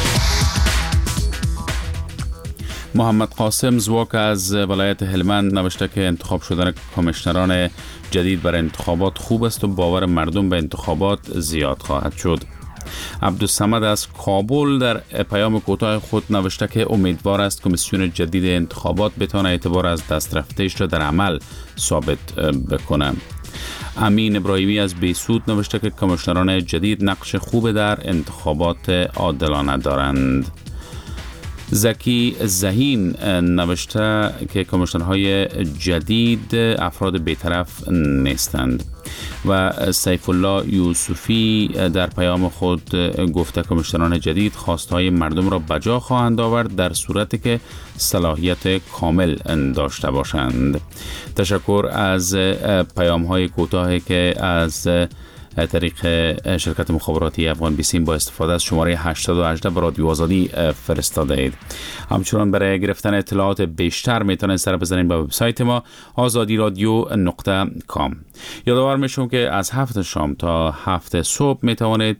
S1: محمد قاسم زواک از ولایت هلمند نوشته که انتخاب شدن کمیشنران جدید برای انتخابات خوب است و باور مردم به انتخابات زیاد خواهد شد. عبدالصمد از کابل در پیام کوتاه خود نوشته که امیدوار است کمیسیون جدید انتخابات بتواند اعتبار از دست رفته‌اش را در عمل ثابت بکنه. امین ابراهیمی از بیسود نوشته که کمیشنران جدید نقش خوب در انتخابات عادلانه دارند. زکی زهین نوشته که کمیشنرهای جدید افراد بی‌طرف نیستند و سیف الله یوسفی در پیام خود گفته کمیشنران جدید خواستهای مردم را بجا خواهند آورد در صورتی که صلاحیت کامل داشته باشند. تشکر از پیام های کوتاهی که از طریق شرکت مخابراتی افغان بیسیم با استفاده از شماره هشتصد و هجده به رادیو آزادی فرستاده اید. همچنان برای گرفتن اطلاعات بیشتر میتونید سر بزنید به وبسایت ما آزادی رادیو نقطه کام. یادآور میشم که از هفت شام تا هفت صبح میتوانید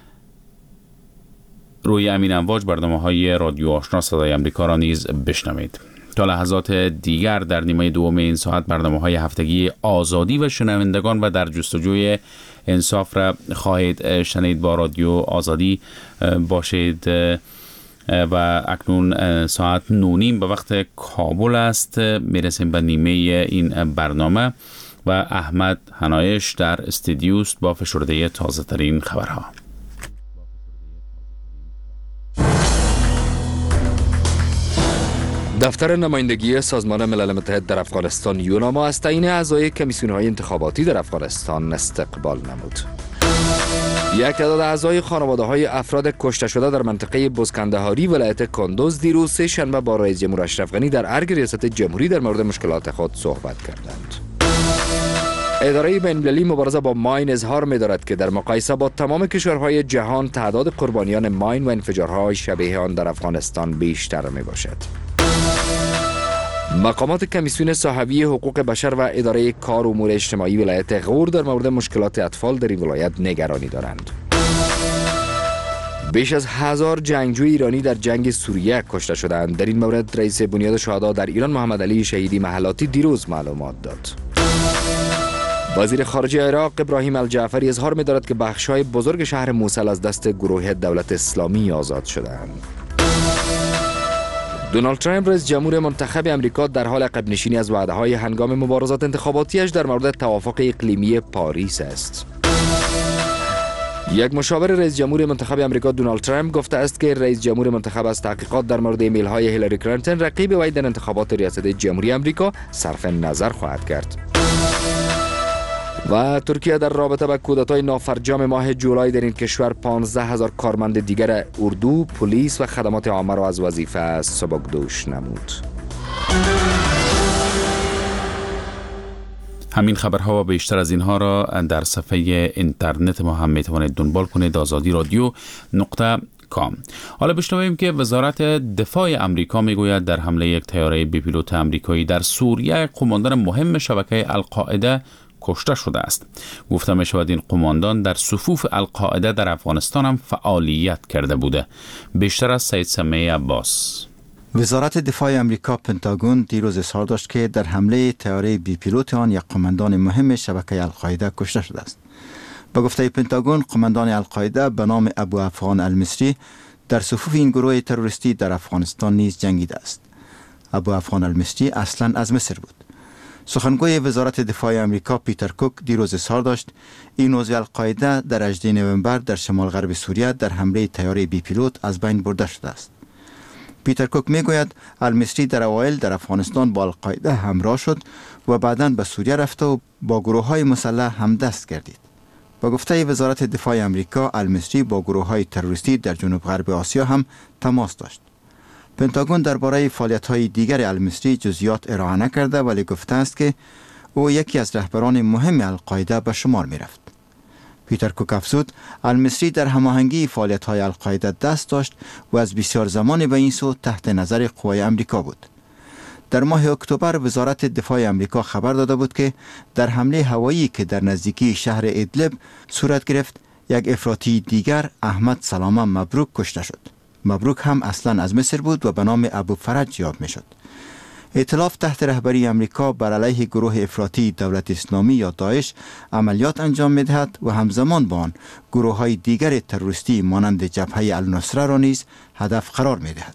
S1: روی امین امواج برنامه‌های رادیو آشنا صدای امریکا را نیز بشنوید. تا لحظات دیگر در نیمه دوم این ساعت برنامه‌های هفتگی آزادی و شنوندگان و در جستجوی انصاف را خواهید شنید. با رادیو آزادی باشید و اکنون ساعت نونیم به وقت کابل است. میرسیم به نیمه این برنامه و احمد حنایش در استودیوست با فشرده تازه ترین خبرها.
S2: دفتر نمایندگی سازمان ملل متحد در افغانستان یوناما از تعیین اعضای کمیسیون‌های انتخاباتی در افغانستان استقبال نمود. یک تعداد اعضای خانواده‌های افراد کشته شده در منطقه بزکندهاری ولایت کندوز دیروز سه شنبه با رئیس جمهور اشرف غنی در ارگ ریاست جمهوری در مورد مشکلات خود صحبت کردند. اداره بین‌المللی مبارزه با ماین اظهار می‌دارد که در مقایسه با تمام کشورهای جهان تعداد قربانیان ماین و انفجارهای شبیه آن در افغانستان بیشتر میباشد. مقامات کمیسیون صحوی حقوق بشر و اداره کار امور اجتماعی ولایت غور در مورد مشکلات اطفال در این ولایت نگرانی دارند. بیش از هزار جنگجوی ایرانی در جنگ سوریه کشته شدند. در این مورد رئیس بنیاد شهدا در ایران محمد علی شهیدی محلاتی دیروز معلومات داد. وزیر خارجه عراق ابراهیم الجعفری اظهار می‌دارد که بخش‌های بزرگ شهر موصل از دست گروه دولت اسلامی آزاد شدند. دونالد ترامپ رئیس جمهور منتخب امریکا در حال عقب نشینی از وعده‌های هنگام مبارزات انتخاباتیش در مورد توافق اقلیمی پاریس است. یک مشاور رئیس جمهور منتخب امریکا دونالد ترامپ گفته است که رئیس جمهور منتخب از تحقیقات در مورد ایمیل‌های هیلاری کلینتون رقیب وی در انتخابات ریاست جمهوری امریکا صرف نظر خواهد کرد. و ترکیه در رابطه با کودتای نافرجام ماه جولای در این کشور پانزده هزار کارمند دیگر اردو، پلیس و خدمات عامه را از وظیفه سبکدوش نمود.
S1: همین خبرها و بیشتر از اینها را در صفحه اینترنت ما هم میتوانید دنبال کنید آزادی رادیو نقطه کام. حالا بشنویم که وزارت دفاع امریکا میگوید در حمله یک طیاره بی پیلوت امریکایی در سوریه قماندان مهم شبکه القاعده کشته شده است. گفته می شود این قماندان در صفوف القاعده در افغانستان هم فعالیت کرده بوده. بیشتر از سید سمیع عباس.
S4: وزارت دفاع امریکا پنتاگون دیروز اظهار داشت که در حمله طیاره بی پیلوت آن یک قماندان مهم شبکه القاعده کشته شده است. به گفته پنتاگون قماندان القاعده به نام ابو افغان المصری در صفوف این گروه تروریستی در افغانستان نیز جنگیده است. ابو افغان المصری اصلا از مصر بود. سخنگوی وزارت دفاع امریکا پیتر کوک دیروز اظهار داشت این عضو القاعده در هجدهم نوامبر در شمال غرب سوریه در حمله طیاره بی پیلوت از بین برده شده است. پیتر کوک میگوید المصری در اوایل در افغانستان با القاعده همراه شد و بعداً به سوریه رفته و با گروه های مسلح همدست گردید. با گفته وزارت دفاع امریکا المصری با گروه های تروریستی در جنوب غرب آسیا هم تماس داشت. پنتاگون درباره فعالیت‌های دیگر المصری جزئیات ارائه نکرده ولی گفته است که او یکی از رهبران مهم القاعده به شمار می‌رفت. پیتر کوک افزود المصری در هماهنگی فعالیت‌های القاعده دست داشت و از بسیار زمان به این سو تحت نظر قوای امریکا بود. در ماه اکتبر وزارت دفاع امریکا خبر داده بود که در حمله هوایی که در نزدیکی شهر ادلب صورت گرفت یک افراطی دیگر احمد سلامه مبروک کشته شد. مبروک هم اصلا از مصر بود و به نام ابو فرج یاد می شد. ائتلاف تحت رهبری امریکا بر علیه گروه افراطی دولت اسلامی یا داعش عملیات انجام می دهد و همزمان با آن گروه های دیگر تروریستی مانند جبهه النصره را نیز هدف قرار می دهد.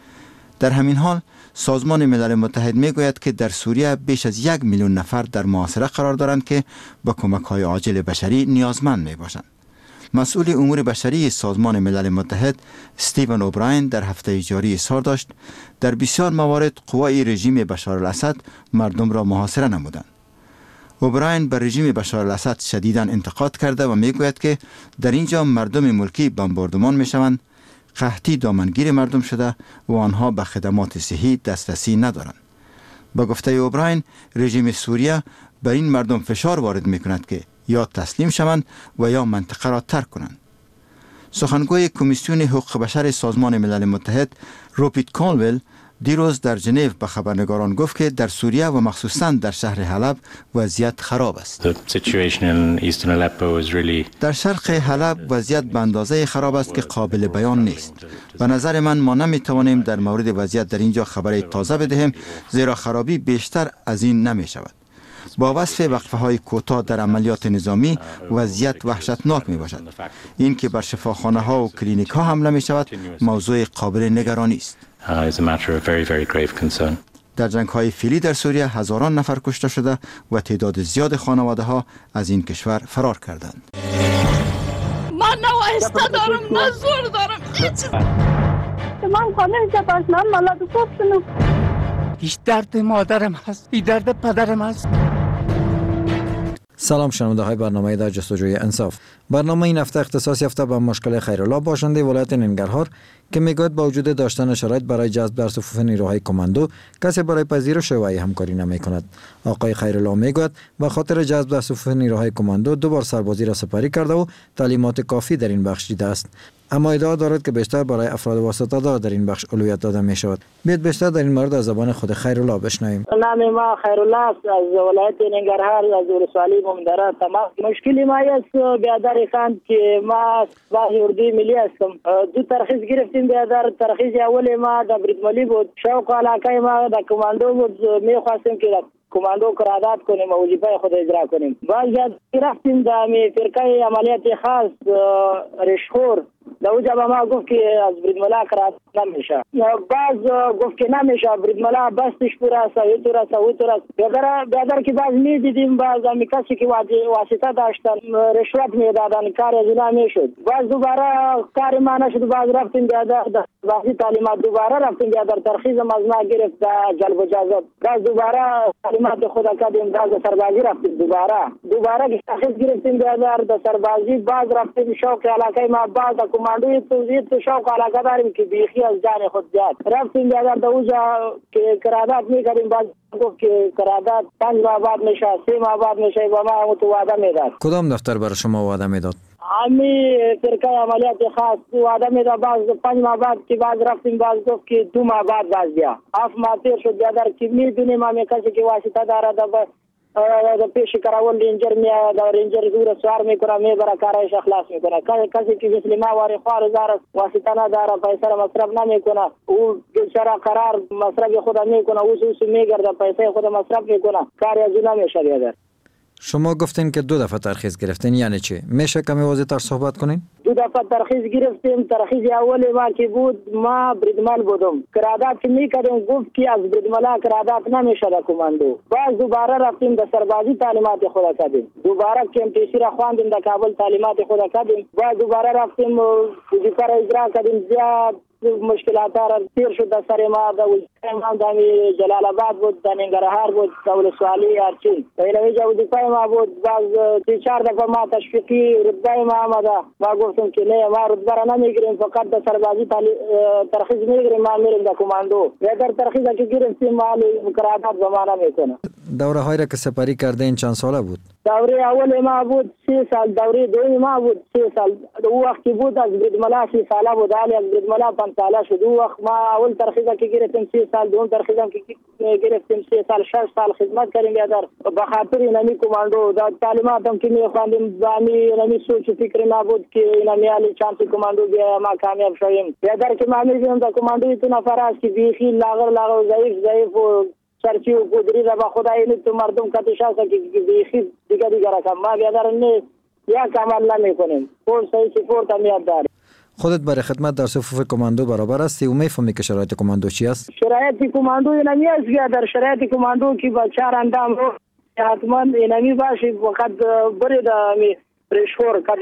S4: در همین حال سازمان ملل متحد می گوید که در سوریه بیش از یک میلیون نفر در محاصره قرار دارند که به کمک های عاجل بشری نیازمند می باشند. مسئول امور بشری سازمان ملل متحد استیون اوبراین در هفته جاری اظهار داشت در بسیار موارد قوای رژیم بشار الاسد مردم را محاصره نمودند. اوبراین بر رژیم بشار الاسد شدیداً انتقاد کرده و میگوید که در اینجا مردم ملکی بمباردمان میشوند، قحطی دامنگیر مردم شده و آنها به خدمات صحی دسترسی ندارند. با گفته اوبراین، رژیم سوریه بر این مردم فشار وارد میکند که یا تسلیم شوند و یا منطقه را ترک کنند. سخنگوی کمیسیون حقوق بشر سازمان ملل متحد روپیت کالول دیروز در ژنو به خبرنگاران گفت که در سوریه و مخصوصاً در شهر حلب وضعیت خراب است. در شرق حلب وضعیت به اندازه خراب است که قابل بیان نیست. به نظر من ما نمی توانیم در مورد وضعیت در اینجا خبری تازه بدهیم، زیرا خرابی بیشتر از این نمی شود. با وصف وقفه های کوتاه در عملیات نظامی وضعیت وحشتناک می باشد. این که بر شفاخانه ها و کلینیک ها حمله می شود موضوع قابل نگرانی است. در جنگ های فعلی در سوریه هزاران نفر کشته شده و تعداد زیاد خانواده ها از این کشور فرار کردند.
S3: من نه وایسته دارم نه زور دارم هیچ.
S22: من خانه سپاس من مالا دو پسنو.
S20: هیچ درد مادرم هست، هیچ درد پدرم هست.
S5: سلام شنونده های برنامه در جستجوی انصاف. برنامه این هفته اختصاص یافته به مشکل خیرالله باشنده ولایت ننگرهار که میگوید با وجود داشتن شرایط برای جذب در صفوف نیروهای کماندو کسی برای پذیرش و همکاری نمی کند. آقای خیرالله میگوید به خاطر جذب در صفوف نیروهای کماندو دو بار سربازی را سپری کرده و تعلیمات کافی در این بخش دیده است، اما ادعا دارد که بیشتر برای افراد واسطه دار در این بخش اولویت داده می شود. بیاید بیشتر در این مورد از زبان خود خیرالله بشنویم.
S6: نام ما خیرالله است، از ولایت ننگرهار، از ولسوالی مومندره. تمام مشکلی ما است بیادر خان که ما سپاه اردوی ملی هستم. دو ترخیص گرفتیم بیادر. ترخیص اول ما در بریدملی بود، شوق علاقه ما در کماندو بود. میخواستیم که کماندو قرارداد کنیم و وظیفه خود اجرا کنیم. بعد رفتیم در فرقه عملیات خاص رشخور. در اونجا به ما گفت که از بریدملا قرارداد نمیشه. بعض گفت که نمیشه، بریدملا بستش پور است، یه طور است، اون طور است. بیادر بیادر که بعض میدیدیم بعض همی کسی که واسطه داشتن رشوت میدادن، کار از اینا میشد. بعض دوباره کار ما نشد، بعض رفتیم بیادر بعضی تعلیمات دوباره رفتیم بیادر ترخیص از ما گرفت جلب اجازت. بعض دوباره تعلیمات خود کردیم، بعض سربازی رفتیم دوباره دوباره ترخیص گرفتیم بیادر در سربازی. بعض رفتیم شوق علاقه ما بعض کماندوی توزیع تو شوق علاقه داریم که بیخی از جان خود زیاد رفتیم بیادر در اونجا که قرارداد میکردیم. بعض گفت که قرارداد پنج ماه بعد میشه، سه ماه بعد میشه و ما هم تو وعده میداد.
S5: کدام دفتر برای شما وعده میداد؟
S6: امی فرقه عملیات خاص وعده میداد. بعض پنج ماه بعد که بعض رفتیم، بعض گفت که دو ماه بعد باز بیا. هفت ماه تیر شد بیادر که میدونیم همه کسی که واسطه داره در پیش کراول رینجر میاد، در رینجر زور سوار میکنه، میبره کارش اخلاص میکنه. کسی که مثل ما واری خوار زار واسطه نداره، پیسه را مصرف نمیکنه، او بیچاره قرار مصرف خود میکنه، او سوسو میگرده پیسه خود مصرف میکنه، کاری از اون نمیشه بیادر.
S5: شما گفتین که دو دفعه ترخیص گرفتین، یعنی چی؟ میشه کمی واضح‌تر صحبت کنین؟
S6: دو دفعه ترخیص گرفتیم. ترخیص اول ما که بود ما بریدمل بودم، قرارداد که میکردیم گفت که از بریدملا قرارداد نمیشه در کماندو. باز دوباره رفتیم در سربازی تعلیمات خود کردیم، دوباره کمپیسی را خواندیم در کابل تعلیمات خود کردیم. باز دوباره رفتیم وظیفه را اجرا کردیم. زیاد مشکلات را تیر شد در سر ما. در امام دامی جلال آباد بود، در ننگرهار بود، در ولسوالی ارچین. در اینجا وظیفه ما بود. باز سی چهار دفعه ما تشویقی رتبه ما آمده. ما گفتم که نه ما رتبه را نمیگیریم، فقط در سربازی ترخیص میگیریم، ما میریم در کماندو. در ترخیص که گرفتیم ما قرارداد به ما نمیکنه.
S5: دوره هایی را که سپری کرده این چند ساله بود؟
S6: دوره اول ما بود سی سال، دوره دوم ما بود سی سال. او وقت بود از بریدملا سی ساله بود، حالی از بریدملا پنج ساله شد. او وقت ما اول ترخیص که گرفتیم سی سال، دوم ترخیص که گرفتیم سی سال، شش سال خدمت کردیم بیادر. به خاطر اینمی کماندو در تعلیمات هم که میخواندیم بامی اینمی سوچ فکر نبود که اینمی علی چانسی کماندو بیا ما کامیاب شویم. بیادر که ما میگیم در کماندوی تو نفر است که بیخی لاغر لاغر ضعیف ضعیف و سرچی و قدری را با خدا اینی تو مردم کتشا سکی که بیخی دیگه دیگه رکم ما بیادر نه یا کامل نمی کنیم. فور صحیح سفورت هم یاد داریم.
S5: خودت برای خدمت در صفوف کماندو برابر هستی و میفهمی که شرایط کماندو چی است؟
S6: شرایط کماندو اینمی است بیادر. شرایط کماندو که با چهار اندام رو حتما اینمی باشی وقت برید می رشخور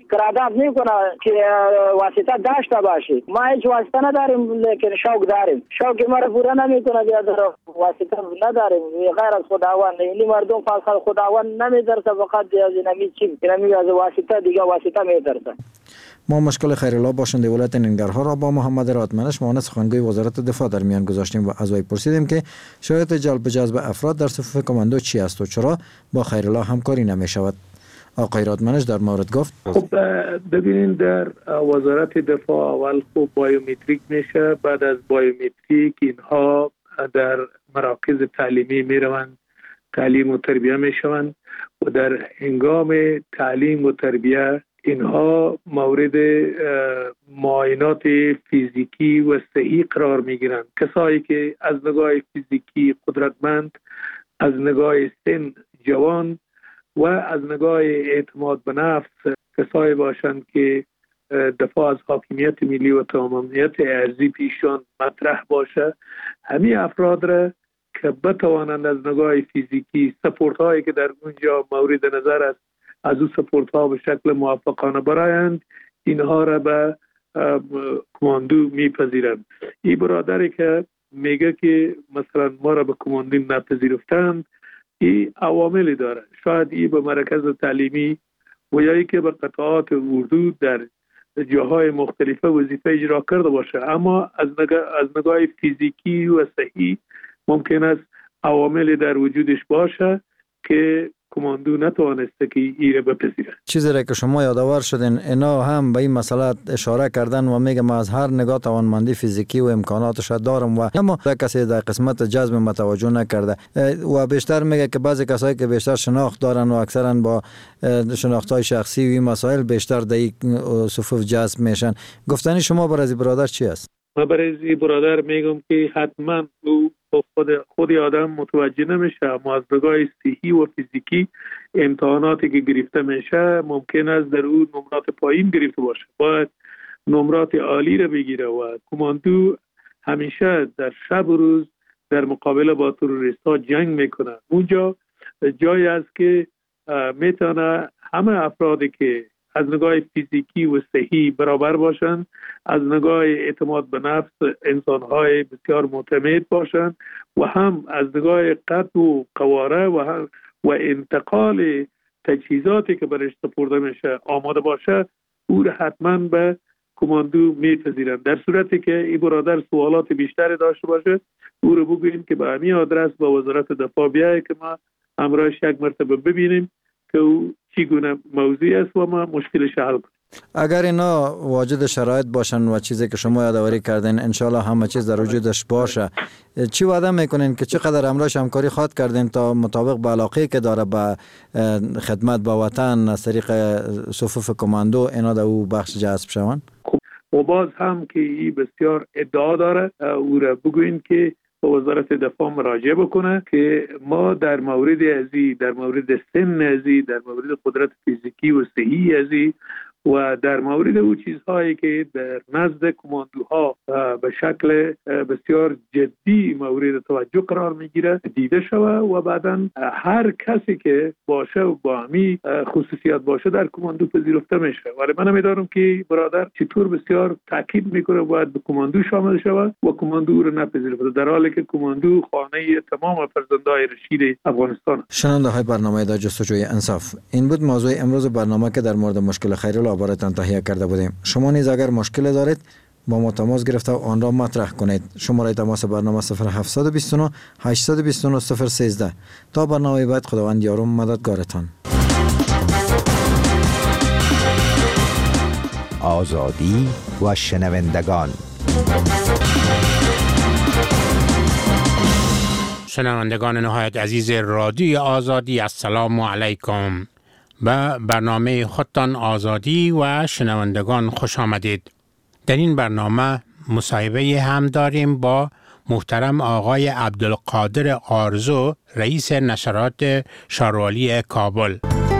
S6: قرارداد میکنه که واسطه داشته باشه. ما هیچ واسطه نداریم لیکن شوق داریم. شوق ما رو پورا نمیکنه بیادر واسطه نداریم غیر از خداوند. این مردم فقط خداوند نمیدرسه فقط از نمی چی نمی از واسطه دیگه واسطه میدرسه.
S5: ما مشکل خیرالله باشنده ولایت ننگرهار را با محمد رادمنش معاون سخنگوی وزارت دفاع در میان گذاشتیم و از وی پرسیدیم که شرایط جلب جذب افراد در صفوف کماندو چی است و چرا با خیرالله همکاری نمی شود. آقای رادمنش در مورد گفت
S7: خب ببینین در وزارت دفاع اول خوب بایومتریک میشه، بعد از بایومتریک اینها در مراکز تعلیمی میروند تعلیم و تربیه میشوند و در هنگام تعلیم و تربیه اینها مورد معاینات فیزیکی و صحی قرار میگیرند. کسایی که از نگاه فیزیکی قدرتمند، از نگاه سن جوان و از نگاه اعتماد به نفس کسایی باشند که دفاع از حاکمیت ملی و تمامیت ارضی پیشان مطرح باشه، همین افراد را که بتوانند از نگاه فیزیکی سپورت هایی که در اونجا مورد نظر است از او سپورت ها به شکل موفقانه برایند، اینها را به کماندو میپذیرند. این برادری که میگه که مثلا ما را به کماندو نپذیرفتند، این عواملی داره. شاید این به مرکز تعلیمی و یا که به قطعات اردو در جاهای مختلفه وظیفه اجرا کرده باشه، اما از نگاه, از نگاه فیزیکی و صحی ممکن است عواملی در وجودش باشه که کماندو نتوانسته که ایره بپذیره.
S5: چیزی را که شما یادآور شدین اینا هم به این مسئله اشاره کردن و میگم از هر نگاه توانمندی فیزیکی و امکاناتش دارم و اما کسی در قسمت جذب متوجه نکرده و بیشتر میگه که بعضی کسایی که بیشتر شناخت دارن و اکثرا با شناخت‌های شخصی و این مسائل بیشتر در این صفوف جذب میشن. گفتنی شما برای این برادر چی است؟
S7: من برای این برادر میگم که حتما او خود خود آدم متوجه نمیشه، اما از نگاه صحی و فیزیکی امتحاناتی که گرفته میشه ممکن است در اون نمرات پایین گرفته باشه، باید نمرات عالی رو بگیره و کماندو همیشه در شب و روز در مقابله با تروریست ها جنگ میکنه. اونجا جایی است که میتونه همه افرادی که از نگاه فیزیکی و صحی برابر باشند، از نگاه اعتماد به نفس انسان‌های بسیار معتمد باشند و هم از نگاه قد و قواره و هم و انتقال تجهیزاتی که برش سپرده میشه آماده باشه، او را حتما به کماندو میپذیرند. در صورتی که این برادر سوالات بیشتری داشته باشه، او را بگوییم که به همین آدرس با وزارت دفاع بیایه که ما همراهش یک مرتبه ببینیم که او چگونه موضوعی است و ما مشکلش حل کنیم.
S5: اگر اینا واجد شرایط باشن و چیزی که شما یادآوری کردین انشالله همه چیز در وجودش باشه، چی وعده میکنین که چقدر امروز همکاری خواد کردین تا مطابق به علاقه که داره به خدمت به وطن از طریق صفوف کماندو اینا در او بخش جذب شوند؟
S7: و باز هم که این بسیار ادعا داره، او را بگوین که به وزارت دفاع مراجعه بکنه که ما در مورد ازی در مورد سن ازی در مورد قدرت فیزیکی و صحی ازی و در مورد او چیزهایی که در نزد کماندوها به شکل بسیار جدی مورد توجه قرار میگیره دیده شوه و بعدا هر کسی که باشه و با همی خصوصیات باشه در کماندو پذیرفته میشه. ولی من میدارم که برادر چطور بسیار تاکید میکنه باید به کماندو شامل شوه و کماندو رو نپذیرفته، در حالی که کماندو خانه تمام فرزندای رشید افغانستان.
S5: شنونده های برنامه در جستجوی انصاف، این بود موضوع امروز برنامه که در مورد مشکل خیرالله براتان تهیه کرده بودیم. شما نیز اگر مشکل دارید با ما تماس گرفته و آن را مطرح کنید. شماره تماس برنامه صفر هفت دو نه هشت دو نه صفر یک سه. تا برنامه بعد خداوند یار و مددگارتان.
S9: آزادی و شنوندگان.
S10: شنوندگان نهایت عزیز رادیو آزادی، السلام علیکم. به برنامه خودتان آزادی و شنوندگان خوش آمدید. در این برنامه مصاحبه هم داریم با محترم آقای عبدالقادر آرزو، رئیس نشرات شاروالی کابل.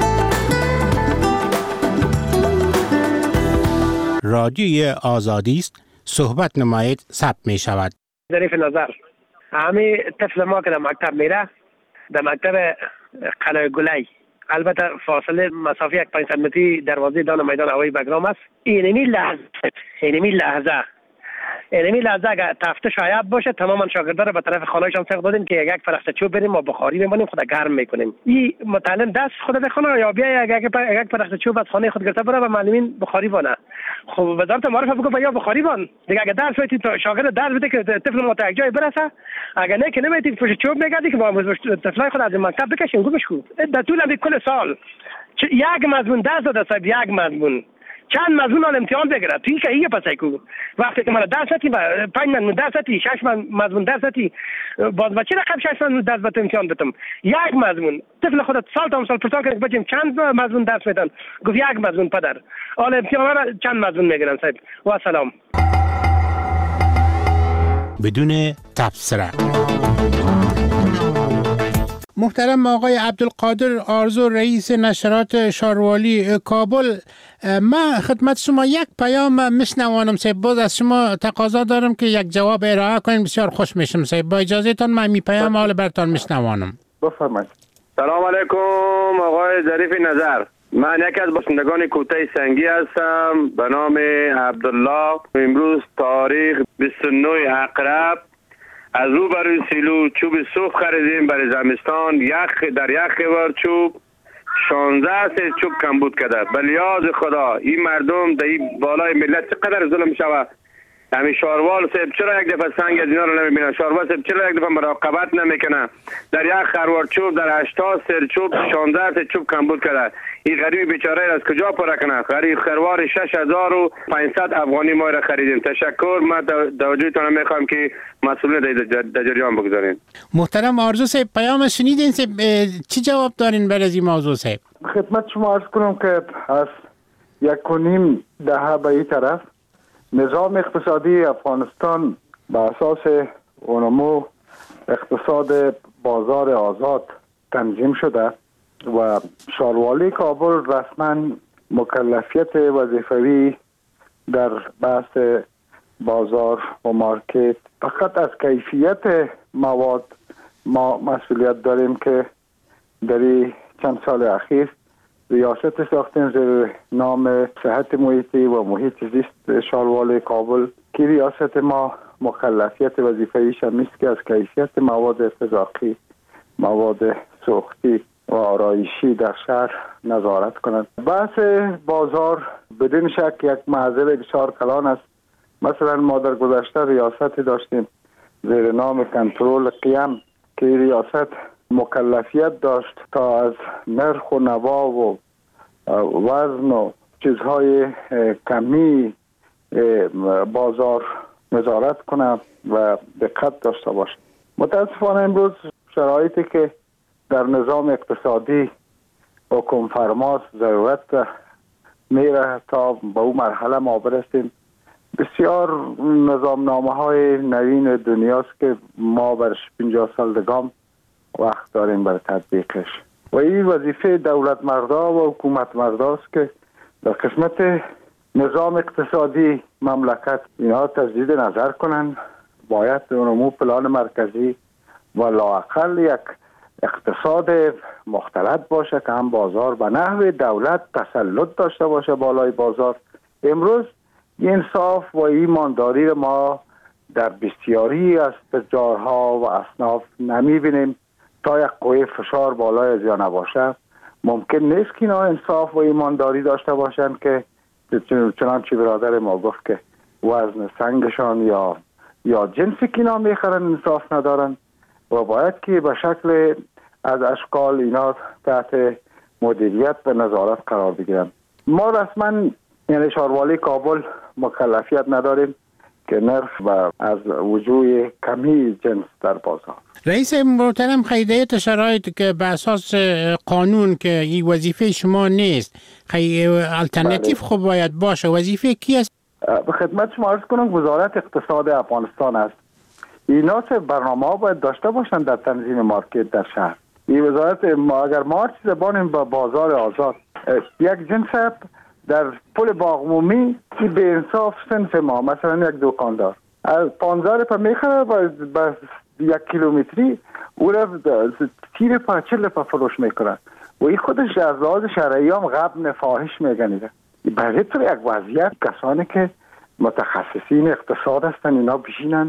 S10: رادیوی آزادی است، صحبت نمایید ثبت می شود.
S24: ظریف نظر، همه طفل ما که در مکتب میره، در مکتب قلعه گلی
S8: البته فاصله مسافه یک پنجصد متری دروازه دان میدان هوایی بگرام است. اینمی لحظه اینمی لحظه اینمی لحظه اگر تفتیش عیب باشه تماما شاگردا رو به طرف خانه‌شان سوق دادیم که یک فرسته چوب بریم و بخاری بمونیم خود گرم میکنیم. این متعلم دست خود به خانه یا بیا یک یک فرسته چوب از خانه خود گرفته بره و معلمین بخاری بونه. خب وزارت معارف بگو یا بخاری بون دیگه اگه درس بدید تو شاگرد درس بده که طفل ما تا یک جای برسه، اگر نه که نمیتید پشت چوب میگردی که با طفلای خود از مکتب بکشین گوش کو. در طول هم کل سال یک مضمون درس داده صاحب، یک مضمون چند مضمون ال امتحان بگیره توی که ایه پسای کو وقتی که من درس اتی پنج مضمون درس اتی شش مضمون درس اتی باز بچه رقم شش مضمون درس بده امتحان بدم یک مضمون طفل خودت سال تا سال پرتون کنه بچم چند مضمون درس میدن گفت یک مضمون پدر ال امتحان را چند مضمون میگیرن صاحب و سلام
S10: بدون تبصره. محترم آقای عبدالقادر آرزو رئیس نشرات شاروالی کابل، من خدمت شما یک پیام میشنوانم صاحب، باز از شما تقاضا دارم که یک جواب ارائه کنین، بسیار خوش میشم صاحب. با اجازه تان من می پیام حال برتان میشنوانم.
S11: بفرمایید. سلام علیکم آقای ظریف نظر، من یکی از باشندگان کوته سنگی هستم به نام عبدالله. امروز تاریخ بیست و نه اقرب از رو برای سیلو چوب صوف خریدیم برای زمستان، یخ در یخ بار چوب شانزده سه چوب کمبود کرده. بلیاز خدا این مردم در این بالای ملت چقدر ظلم شود. همین شاروال صاحب چرا یک دفعه سنگ از اینا رو نمیبینه؟ شاروال صاحب چرا یک دفعه مراقبت نمیکنه؟ در یک خروار چوب در هشتاد سر چوب شانزده سه چوب کمبود کرده. این غریب بیچاره از کجا پره کنه؟ غریب خروار شش هزار و پانصد افغانی ما را خریدیم. تشکر. من توجهتون میخوام که مسئولین در جریان بگذارین.
S10: محترم آرزو صاحب پیام شنیدین صاحب، چی جواب دارین برای این موضوع صاحب؟
S13: خدمت شما عرض کنم که از یک و نیم دهه به این طرف نظام اقتصادی افغانستان به اساس نمو اقتصاد بازار آزاد تنظیم شده و شاروالی کابل رسما مکلفیت وظیفوی در بحث بازار و مارکت فقط از کیفیت مواد ما مسئولیت داریم که در چند سال اخیر ریاست ساختیم زیر نام صحت محیطی و محیط زیست شاروالی کابل که ریاست ما مکلفیت وظیفه‌ایش است که از کیفیت مواد غذایی، مواد سوختی و آرایشی در شهر نظارت کنند. بحث بازار بدون شک یک معضل بسیار کلان است. مثلا ما در گذشته ریاستی داشتیم زیر نام کنترل قیم که ریاست مکلفیت داشت تا از نرخ و نوا و وزن و چیزهای کمی بازار نظارت کنه و دقت داشته باشه. متاسفانه امروز شرایطی که در نظام اقتصادی حکم فرماست ضرورت میره تا به اون مرحله ما برسیم. بسیار نظامنامه های نوین دنیاست که ما برش پنجاه سال دگام وقت داریم برای تطبیقش و این وظیفه دولت مردا و حکومت مرداست که در قسمت نظام اقتصادی مملکت اینها تجدید نظر کنن. باید نمو پلان مرکزی و لااقل یک اقتصاد مختلط باشه که هم بازار به نحو دولت تسلط داشته باشه بالای بازار. امروز انصاف و ایمانداری ما در بسیاری از تجارها و اصناف نمیبینیم. تا یک قوه فشار بالای از یا نباشه ممکن نیست که اینا انصاف و ایمانداری داشته باشن که چنانچه برادر ما گفت که وزن سنگشان یا یا جنسی که اینا میخرن انصاف ندارن و باید که به شکل از اشکال اینا تحت مدیریت و نظارت قرار بگیرن. ما رسما یعنی شاروالی کابل مکلفیت نداریم که نرخ و از وجوه کمی جنس در بازار.
S10: رئیس محترم هدایت شرایط که به اساس قانون که این وظیفه شما نیست، خیلی الटरनेटिव خب باید باشه. وظیفه کی است؟
S13: به خدمت شما عرض کنم وزارت اقتصاد افغانستان است. اینا چه برنامه ها باید داشته باشن در تنظیم مارکت در شهر. این وزارت ما اگر ما چیز بانیم با بازار آزاد یک جنس در پل باغمومی که به انصاف صنف ما مثلا یک دکاندار از پانزده پا میخره با یک کیلومتری او را تیر پا چل پا فروش میکنه و این خودش از لحاظ شرعی هم غبن فاحش میگنیده. برای طور یک وضعیت کسانی که متخصصین اقتصاد هستن اینا بشینن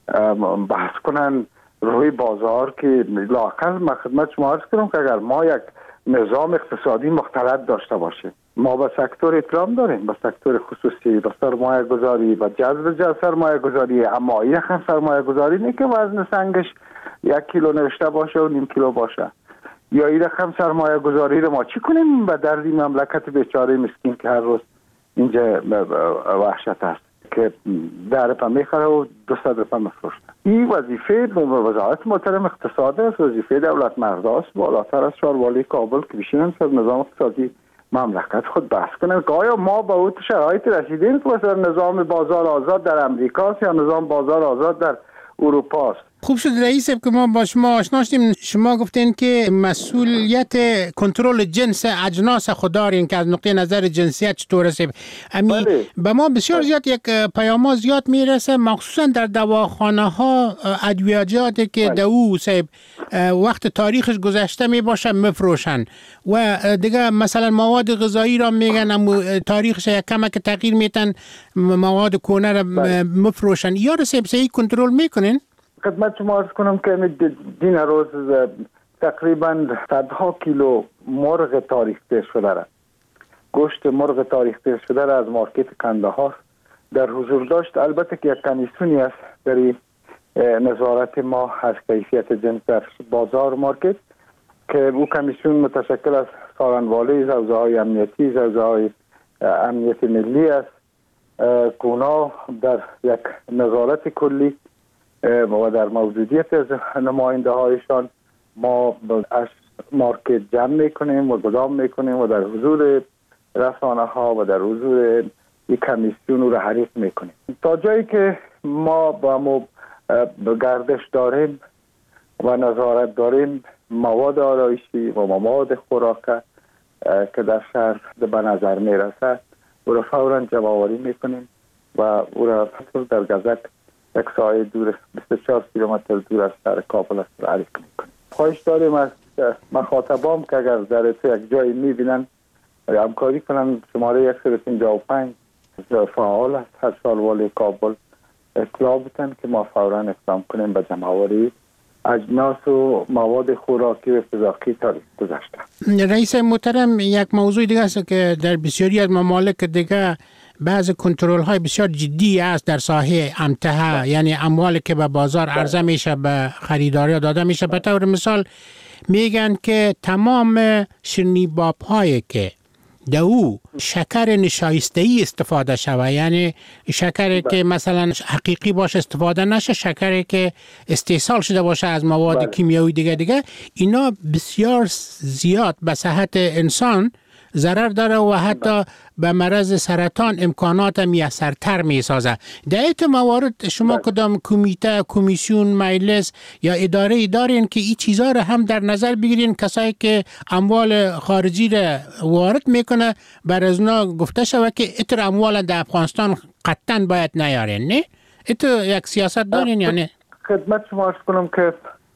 S13: بحث کنن روی بازار که لااقل من خدمت شما عرض کنم که اگر ما یک نظام اقتصادی مختلط داشته باشیم، ما با سکتور اطلاع داریم، با سکتور خصوصی، با سرمایه گذاری، با جذب جذب سرمایه گذاری، اما این رقم سرمایه گذاری نه که وزن سنگش یک کیلو نوشته باشه و نیم کیلو باشه. یا این رقم سرمایه گذاری رو ما چی کنیم به درد این مملکت بیچاره مسکین که هر روز اینجا وحشت است که ده روپه میخره و دویست روپه مفروشه. این وظیفه وزارت محترم اقتصاد است، وظیفه دولت مرد است، بالاتر از چاروالی کابل که بشینن سر نظام اقتصادی مملکت خود بحث کنن که آیا ما با اون شرایط رسیدیم که مثلا نظام بازار آزاد در امریکا یا نظام بازار آزاد در اروپا است.
S10: خوب شد رئیس که ما با شما آشنا شدیم. شما گفتین که مسئولیت کنترل جنس اجناس خود دارین که از نقطه نظر جنسیت چطور است. امی به ما بسیار زیاد یک پیام زیاد میرسه، مخصوصا در دواخانه ها ادویه‌جاتی که دو صاحب وقت تاریخش گذشته می باشه مفروشن و دیگه مثلا مواد غذایی را میگن اما تاریخش یک کمک تغییر میتن مواد کهنه را مفروشن. یا رسیب صحیح کنترل میکنین؟
S13: خدمت شما عرض کنم که دین روز تقریبا صدها کیلو مرغ تاریخ‌تر شده را، گوشت مرغ تاریخ‌تر شده را از مارکت کندهار در حضور داشت. البته که یک کمیسیونی است در نظارت ما از کیفیت جنس در بازار مارکت که او کمیسیون متشکل از سارنوالی حوزه های امنیتی، حوزه های امنیت ملی است که اونا در یک نظارت کلی و در موجودیت از نماینده هایشان ما از مارکت جمع میکنیم و گدام میکنیم و در حضور رسانه ها و در حضور یک کمیسیون رو حریق میکنیم تا جایی که ما با ما گردش داریم و نظارت داریم. مواد آرایشی و مواد خوراکه که در شهر به نظر میرسه او را فوراً جمع‌آوری میکنیم و او را در گزک یک ساعت دور بیست و چهار کیلومتر دور از شهر کابل است را حریق میکنیم. خواهش داریم از مخاطبان که اگر در یک جایی میبینن همکاری کنن. شماره یک صفر پنجاه و پنج فعال است، هر چاروالی کابل اطلاع بتن که ما فوراً اقدام کنیم به جمع‌آوری اجناس و مواد خوراکی و غذایی تاریخ گذشته.
S10: رئیس محترم، یک موضوع دیگه است که در بسیاری از ممالک دیگه بعض کنترل های بسیار جدی است در ساحه امتحه، یعنی اموالی که به بازار عرضه میشه به خریداری داده میشه. به طور مثال میگن که تمام شیرینی‌باب هایی که دو شکر نشایسته‌ای استفاده شوه، یعنی شکری که مثلا حقیقی باشه استفاده نشه، شکری که استحصال شده باشه از مواد کیمیایی دیگه دیگه، اینا بسیار زیاد به صحت انسان ضرر داره و حتی به مرض سرطان امکانات میسرتر میسازه. در این موارد شما کدام کمیته، کمیسیون، مجلس یا اداره دارین که این چیزا رو هم در نظر بگیرین؟ کسایی که اموال خارجی را وارد میکنه بر از اونا گفته شود که اتر اموال در افغانستان قطعا باید نیارین، نه؟ اتر یک سیاست دارین یا نه؟
S13: خدمت شما عرض کنم که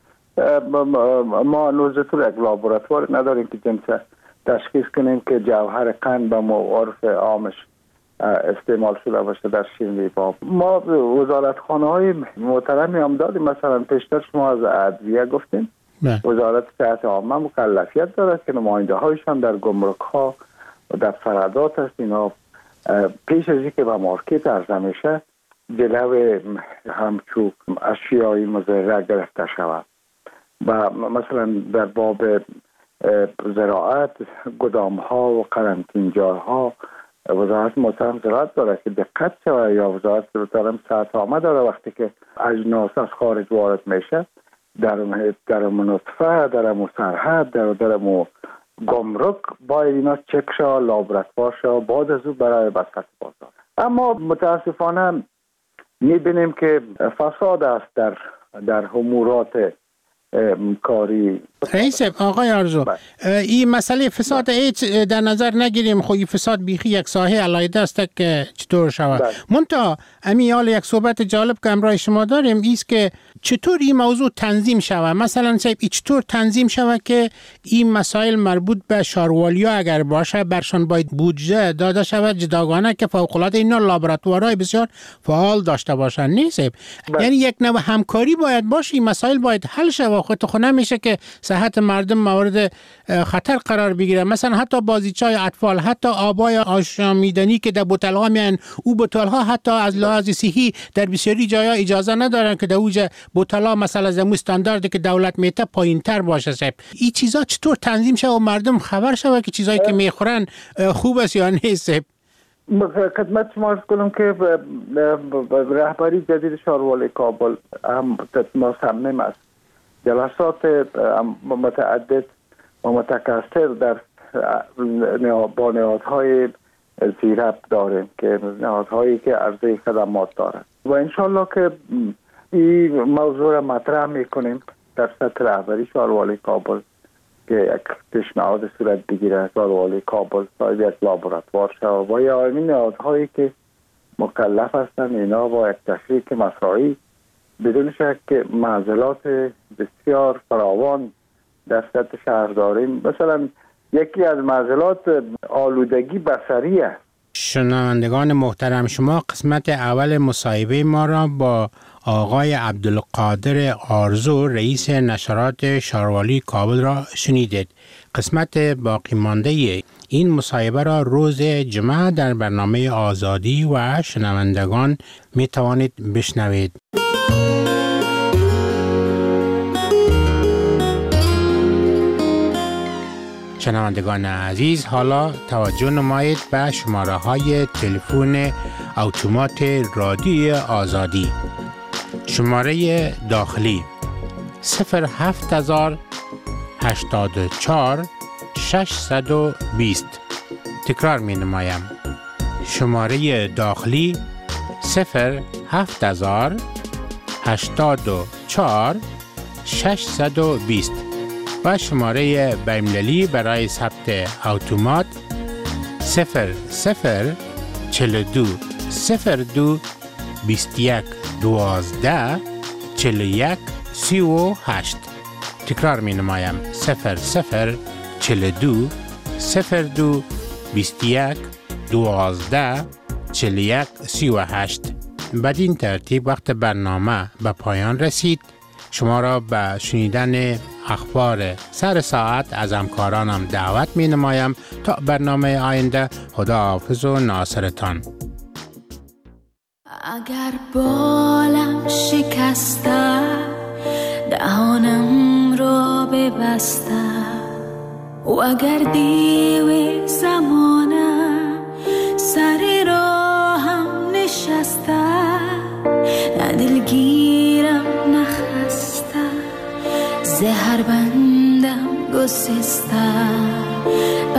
S13: ما نوزتور یک لابراتوار نداریم که جنس تشخیص کنیم که جوهر قند به معارف عامش استعمال شده باشه در شیرینی‌باب. ما وزارتخانه های محترمی هم داریم. مثلا پیشتر شما از ادویه گفتیم، وزارت صحت عامه مکلفیت داره که نماینده هایشان در گمرک ها و در فرادات هست. اینا پیش از اینکه به مارکت عرضه میشه جلو همچو اشیایی مضره گرفته شود. و مثلا در باب زراعت، گدام ها و قرنطینه‌جاها وزارت محترم زراعت داره که دقت شود، یا وزارت محترم صحت عامه داره وقتی که اجناس از خارج وارد میشه در در نطفه، در سرحد، در در گمرک باید اینا چک شود، لابراتوار شود، بعد از او برای بساط بازار. اما متاسفانه میبینیم که فساد است در در امورات کاری
S10: رئیس آقای آرزو، این مسئله فساد هیچ در نظر نگیریم، خب این فساد بیخی یک ساحه علیحده است که چطور شود. منتها امی حال یک صحبت جالب که امروز شما داریم ایست که چطور این موضوع تنظیم شود. مثلا صاحب چطور تنظیم شود که این مسائل مربوط به شاروالی‌ها اگر باشه برشان باید بودجه داده شود جداگانه که فوق‌العاده اینا لابراتوارهای بسیار فعال داشته باشن. نیست یعنی یک نوع همکاری باید باشه، این مسائل باید حل شود. خود خود نمیشه که صحت مردم مورد خطر قرار بگیره. مثلا حتی بازیچای اطفال، حتی آبای آشامیدنی که در بوتل‌ها میان، او بوتل‌ها حتی از لحاظ صحی در بسیاری جاها اجازه ندارن که در اوج بوتل‌ها مثلا از استانداردی که دولت میته پایین‌تر باشه. صاحب این چیزا چطور تنظیم شه و مردم خبر شوه که چیزایی که میخورن خوب است یا نیست؟
S13: خدمت شما عرض کنم که رهبری جدید شاروالی کابل هم مصمم است جلسات متعدد و متکثر در با نهادهای زیرب داریم که نهادهایی که عرضه خدمات دارند و انشالله که این موضوع را مطرح میکنیم در سطح رهبری شاروالی کابل که یک پیشنهاد صورت بگیره شاروالی کابل صاحب یک لابراتوار شود و یا این نهادهایی که مکلف هستند اینا با یک تشریک مساعی بدون شک که معضلات بسیار فراوان در سطح شهر داریم. مثلا یکی از معضلات آلودگی بصری است.
S10: شنوندگان محترم، شما قسمت اول مصاحبه ما را با آقای عبدالقادر آرزو رئیس نشرات شاروالی کابل را شنیدید. قسمت باقی مانده این مصاحبه را روز جمعه در برنامه آزادی و شنوندگان می توانید بشنوید. شنوندگان عزیز، حالا توجه نمایید به شماره های تلفن اتومات رادیو آزادی. شماره داخلی صفر هفت هزار هشتاد و چهار ششصد و بیست. تکرار می نمایم. شماره داخلی صفر هفت هزار هشتاد و چهار ششصد و بیست و شماره بین‌المللی برای ثبت اتومات صفر صفر چهل و دو صفر دو بیست و یک دوازده چهل و یک سی و هشت. تکرار می نمایم. صفر صفر چهل و دو صفر دو بیست و یک دوازده چهل و یک سی و هشت. بدین ترتیب وقت برنامه به پایان رسید. شما را به شنیدن اخبار سر ساعت از همکارانم دعوت می نمایم تا برنامه آینده. خداحافظ و ناصرتان.
S14: اگر بالم شکسته دهانم را ببسته و اگر دیو زمانه سر راهم نشسته نه دلگیرم نخسته زهر بندم گسسته